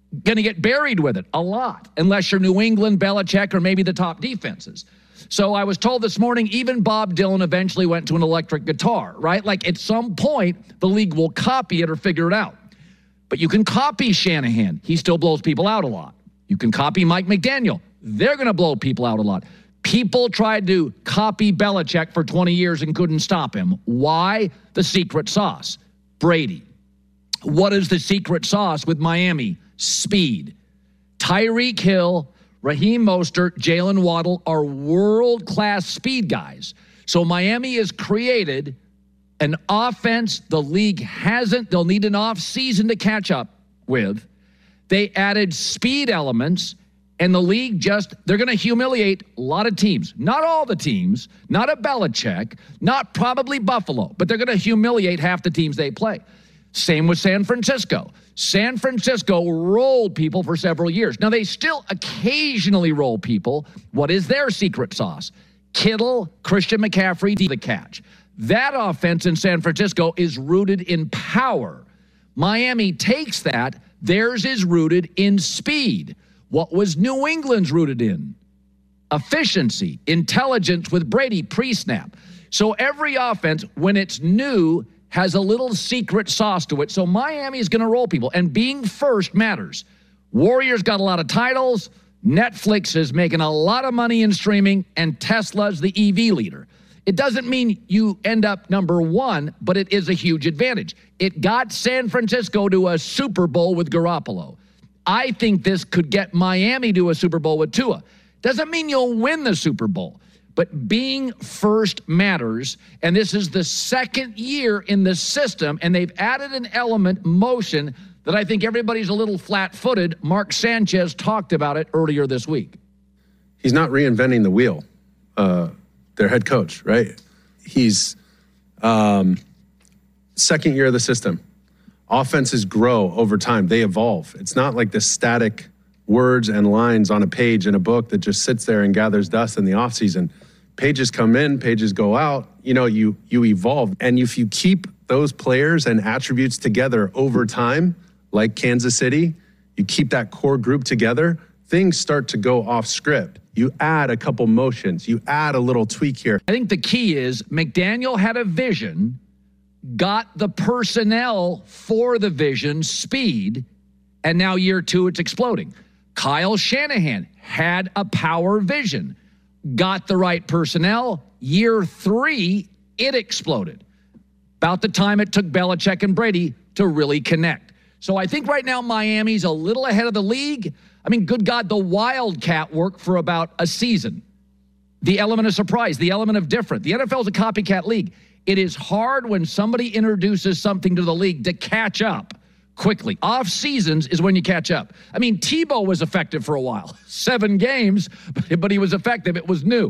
buried with it a lot, unless you're New England, Belichick, or maybe the top defenses. So I was told this morning, even Bob Dylan eventually went to an electric guitar, right? Like at some point, the league will copy it or figure it out. But you can copy Shanahan. He still blows people out a lot. You can copy Mike McDaniel. They're going to blow people out a lot. People tried to copy Belichick for 20 years and couldn't stop him. Why? The secret sauce. Brady. What is the secret sauce with Miami? Speed. Tyreek Hill, Raheem Mostert, Jalen Waddle are world-class speed guys. So Miami has created an offense the league hasn't. They'll need an off season to catch up with. They added speed elements. And the league they're going to humiliate a lot of teams. Not all the teams, not a Belichick, not probably Buffalo, but they're going to humiliate half the teams they play. Same with San Francisco. San Francisco rolled people for several years. Now, they still occasionally roll people. What is their secret sauce? Kittle, Christian McCaffrey, the catch. That offense in San Francisco is rooted in power. Miami takes that. Theirs is rooted in speed. What was New England's rooted in? Efficiency, intelligence with Brady pre-snap. So every offense, when it's new, has a little secret sauce to it. So Miami is going to roll people. And being first matters. Warriors got a lot of titles. Netflix is making a lot of money in streaming. And Tesla's the EV leader. It doesn't mean you end up number one, but it is a huge advantage. It got San Francisco to a Super Bowl with Garoppolo. I think this could get Miami to a Super Bowl with Tua. Doesn't mean you'll win the Super Bowl, but being first matters, and this is the second year in the system, and they've added an element, motion, that I think everybody's a little flat-footed. Mark Sanchez talked about it earlier this week. He's not reinventing the wheel, their head coach, right? He's second year of the system. Offenses grow over time. They evolve. It's not like the static words and lines on a page in a book that just sits there and gathers dust in the offseason. Pages come in, pages go out. you evolve. And if you keep those players and attributes together over time, like Kansas City, you keep that core group together, things start to go off script. You add a couple motions, you add a little tweak here. I think the key is McDaniel had a vision, got the personnel for the vision, speed, and now year 2, it's exploding. Kyle Shanahan had a power vision, got the right personnel. Year 3, it exploded. About the time it took Belichick and Brady to really connect. So I think right now Miami's a little ahead of the league. I mean, good God, the Wildcat worked for about a season. The element of surprise, the element of different. The NFL is a copycat league. It is hard when somebody introduces something to the league to catch up quickly. Off seasons is when you catch up. I mean, Tebow was effective for a while. 7 games, but he was effective. It was new.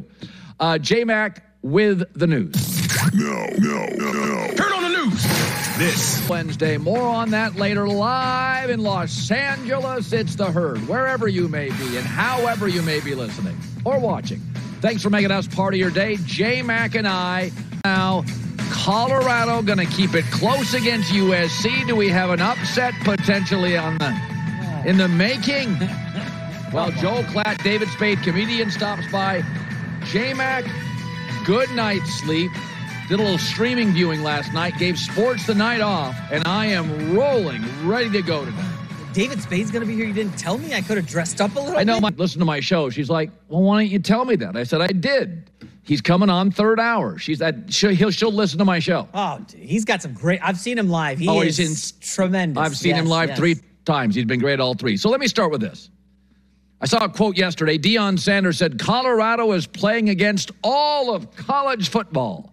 J-Mac with the news. No. Turn on the news. This Wednesday. More on that later. Live in Los Angeles, it's The Herd. Wherever you may be and however you may be listening or watching. Thanks for making us part of your day. J-Mac and I. Now, Colorado going to keep it close against USC. Do we have an upset potentially in the making? Well, Joel Klatt, David Spade, comedian, stops by. J-Mac, good night's sleep. Did a little streaming viewing last night. Gave sports the night off, and I am rolling, ready to go tonight. David Spade's going to be here. You didn't tell me. I could have dressed up a little bit. I know. Listen to my show. She's like, well, why don't you tell me that? I said, I did. He's coming on third hour. She'll listen to my show. Oh, dude, he's got some great. I've seen him live. He's tremendous. I've seen him live 3 times. He's been great all 3. So let me start with this. I saw a quote yesterday. Deion Sanders said, Colorado is playing against all of college football.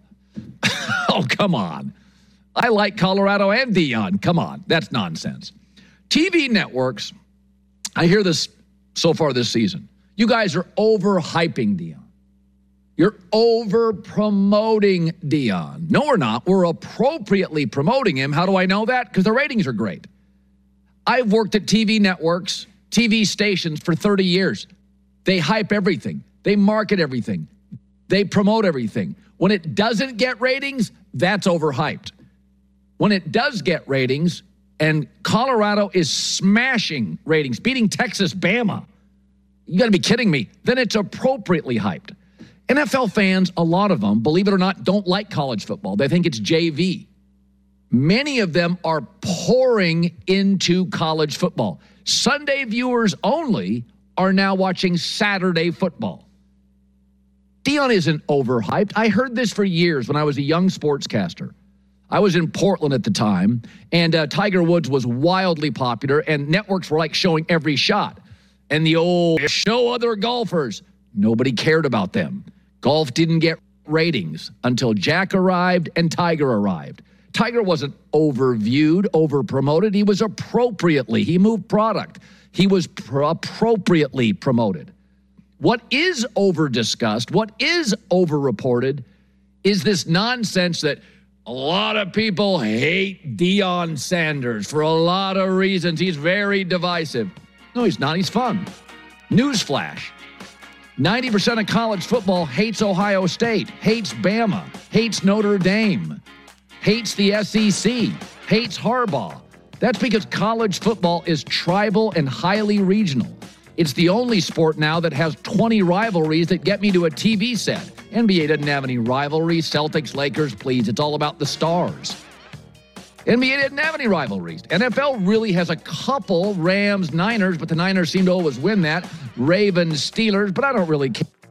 Oh, come on. I like Colorado and Deion. Come on. That's nonsense. TV networks, I hear this so far this season. You guys are overhyping Deion. You're over-promoting Deion. No, we're not. We're appropriately promoting him. How do I know that? Because the ratings are great. I've worked at TV networks, TV stations for 30 years. They hype everything. They market everything. They promote everything. When it doesn't get ratings, that's overhyped. When it does get ratings, and Colorado is smashing ratings, beating Texas, Bama, you got to be kidding me, then it's appropriately hyped. NFL fans, a lot of them, believe it or not, don't like college football. They think it's JV. Many of them are pouring into college football. Sunday viewers only are now watching Saturday football. Deion isn't overhyped. I heard this for years when I was a young sportscaster. I was in Portland at the time, and Tiger Woods was wildly popular, and networks were like showing every shot. And the old show other golfers, nobody cared about them. Golf didn't get ratings until Jack arrived and Tiger arrived. Tiger wasn't overviewed, overpromoted. He was appropriately. He moved product. He was appropriately promoted. What is over-discussed, what is over-reported, is this nonsense that a lot of people hate Deion Sanders for a lot of reasons. He's very divisive. No, he's not. He's fun. Newsflash. 90% of college football hates Ohio State, hates Bama, hates Notre Dame, hates the SEC, hates Harbaugh. That's because college football is tribal and highly regional. It's the only sport now that has 20 rivalries that get me to a TV set. NBA doesn't have any rivalries. Celtics, Lakers, please. It's all about the stars. NBA didn't have any rivalries. NFL really has a couple, Rams, Niners, but the Niners seem to always win that. Ravens, Steelers, but I don't really care.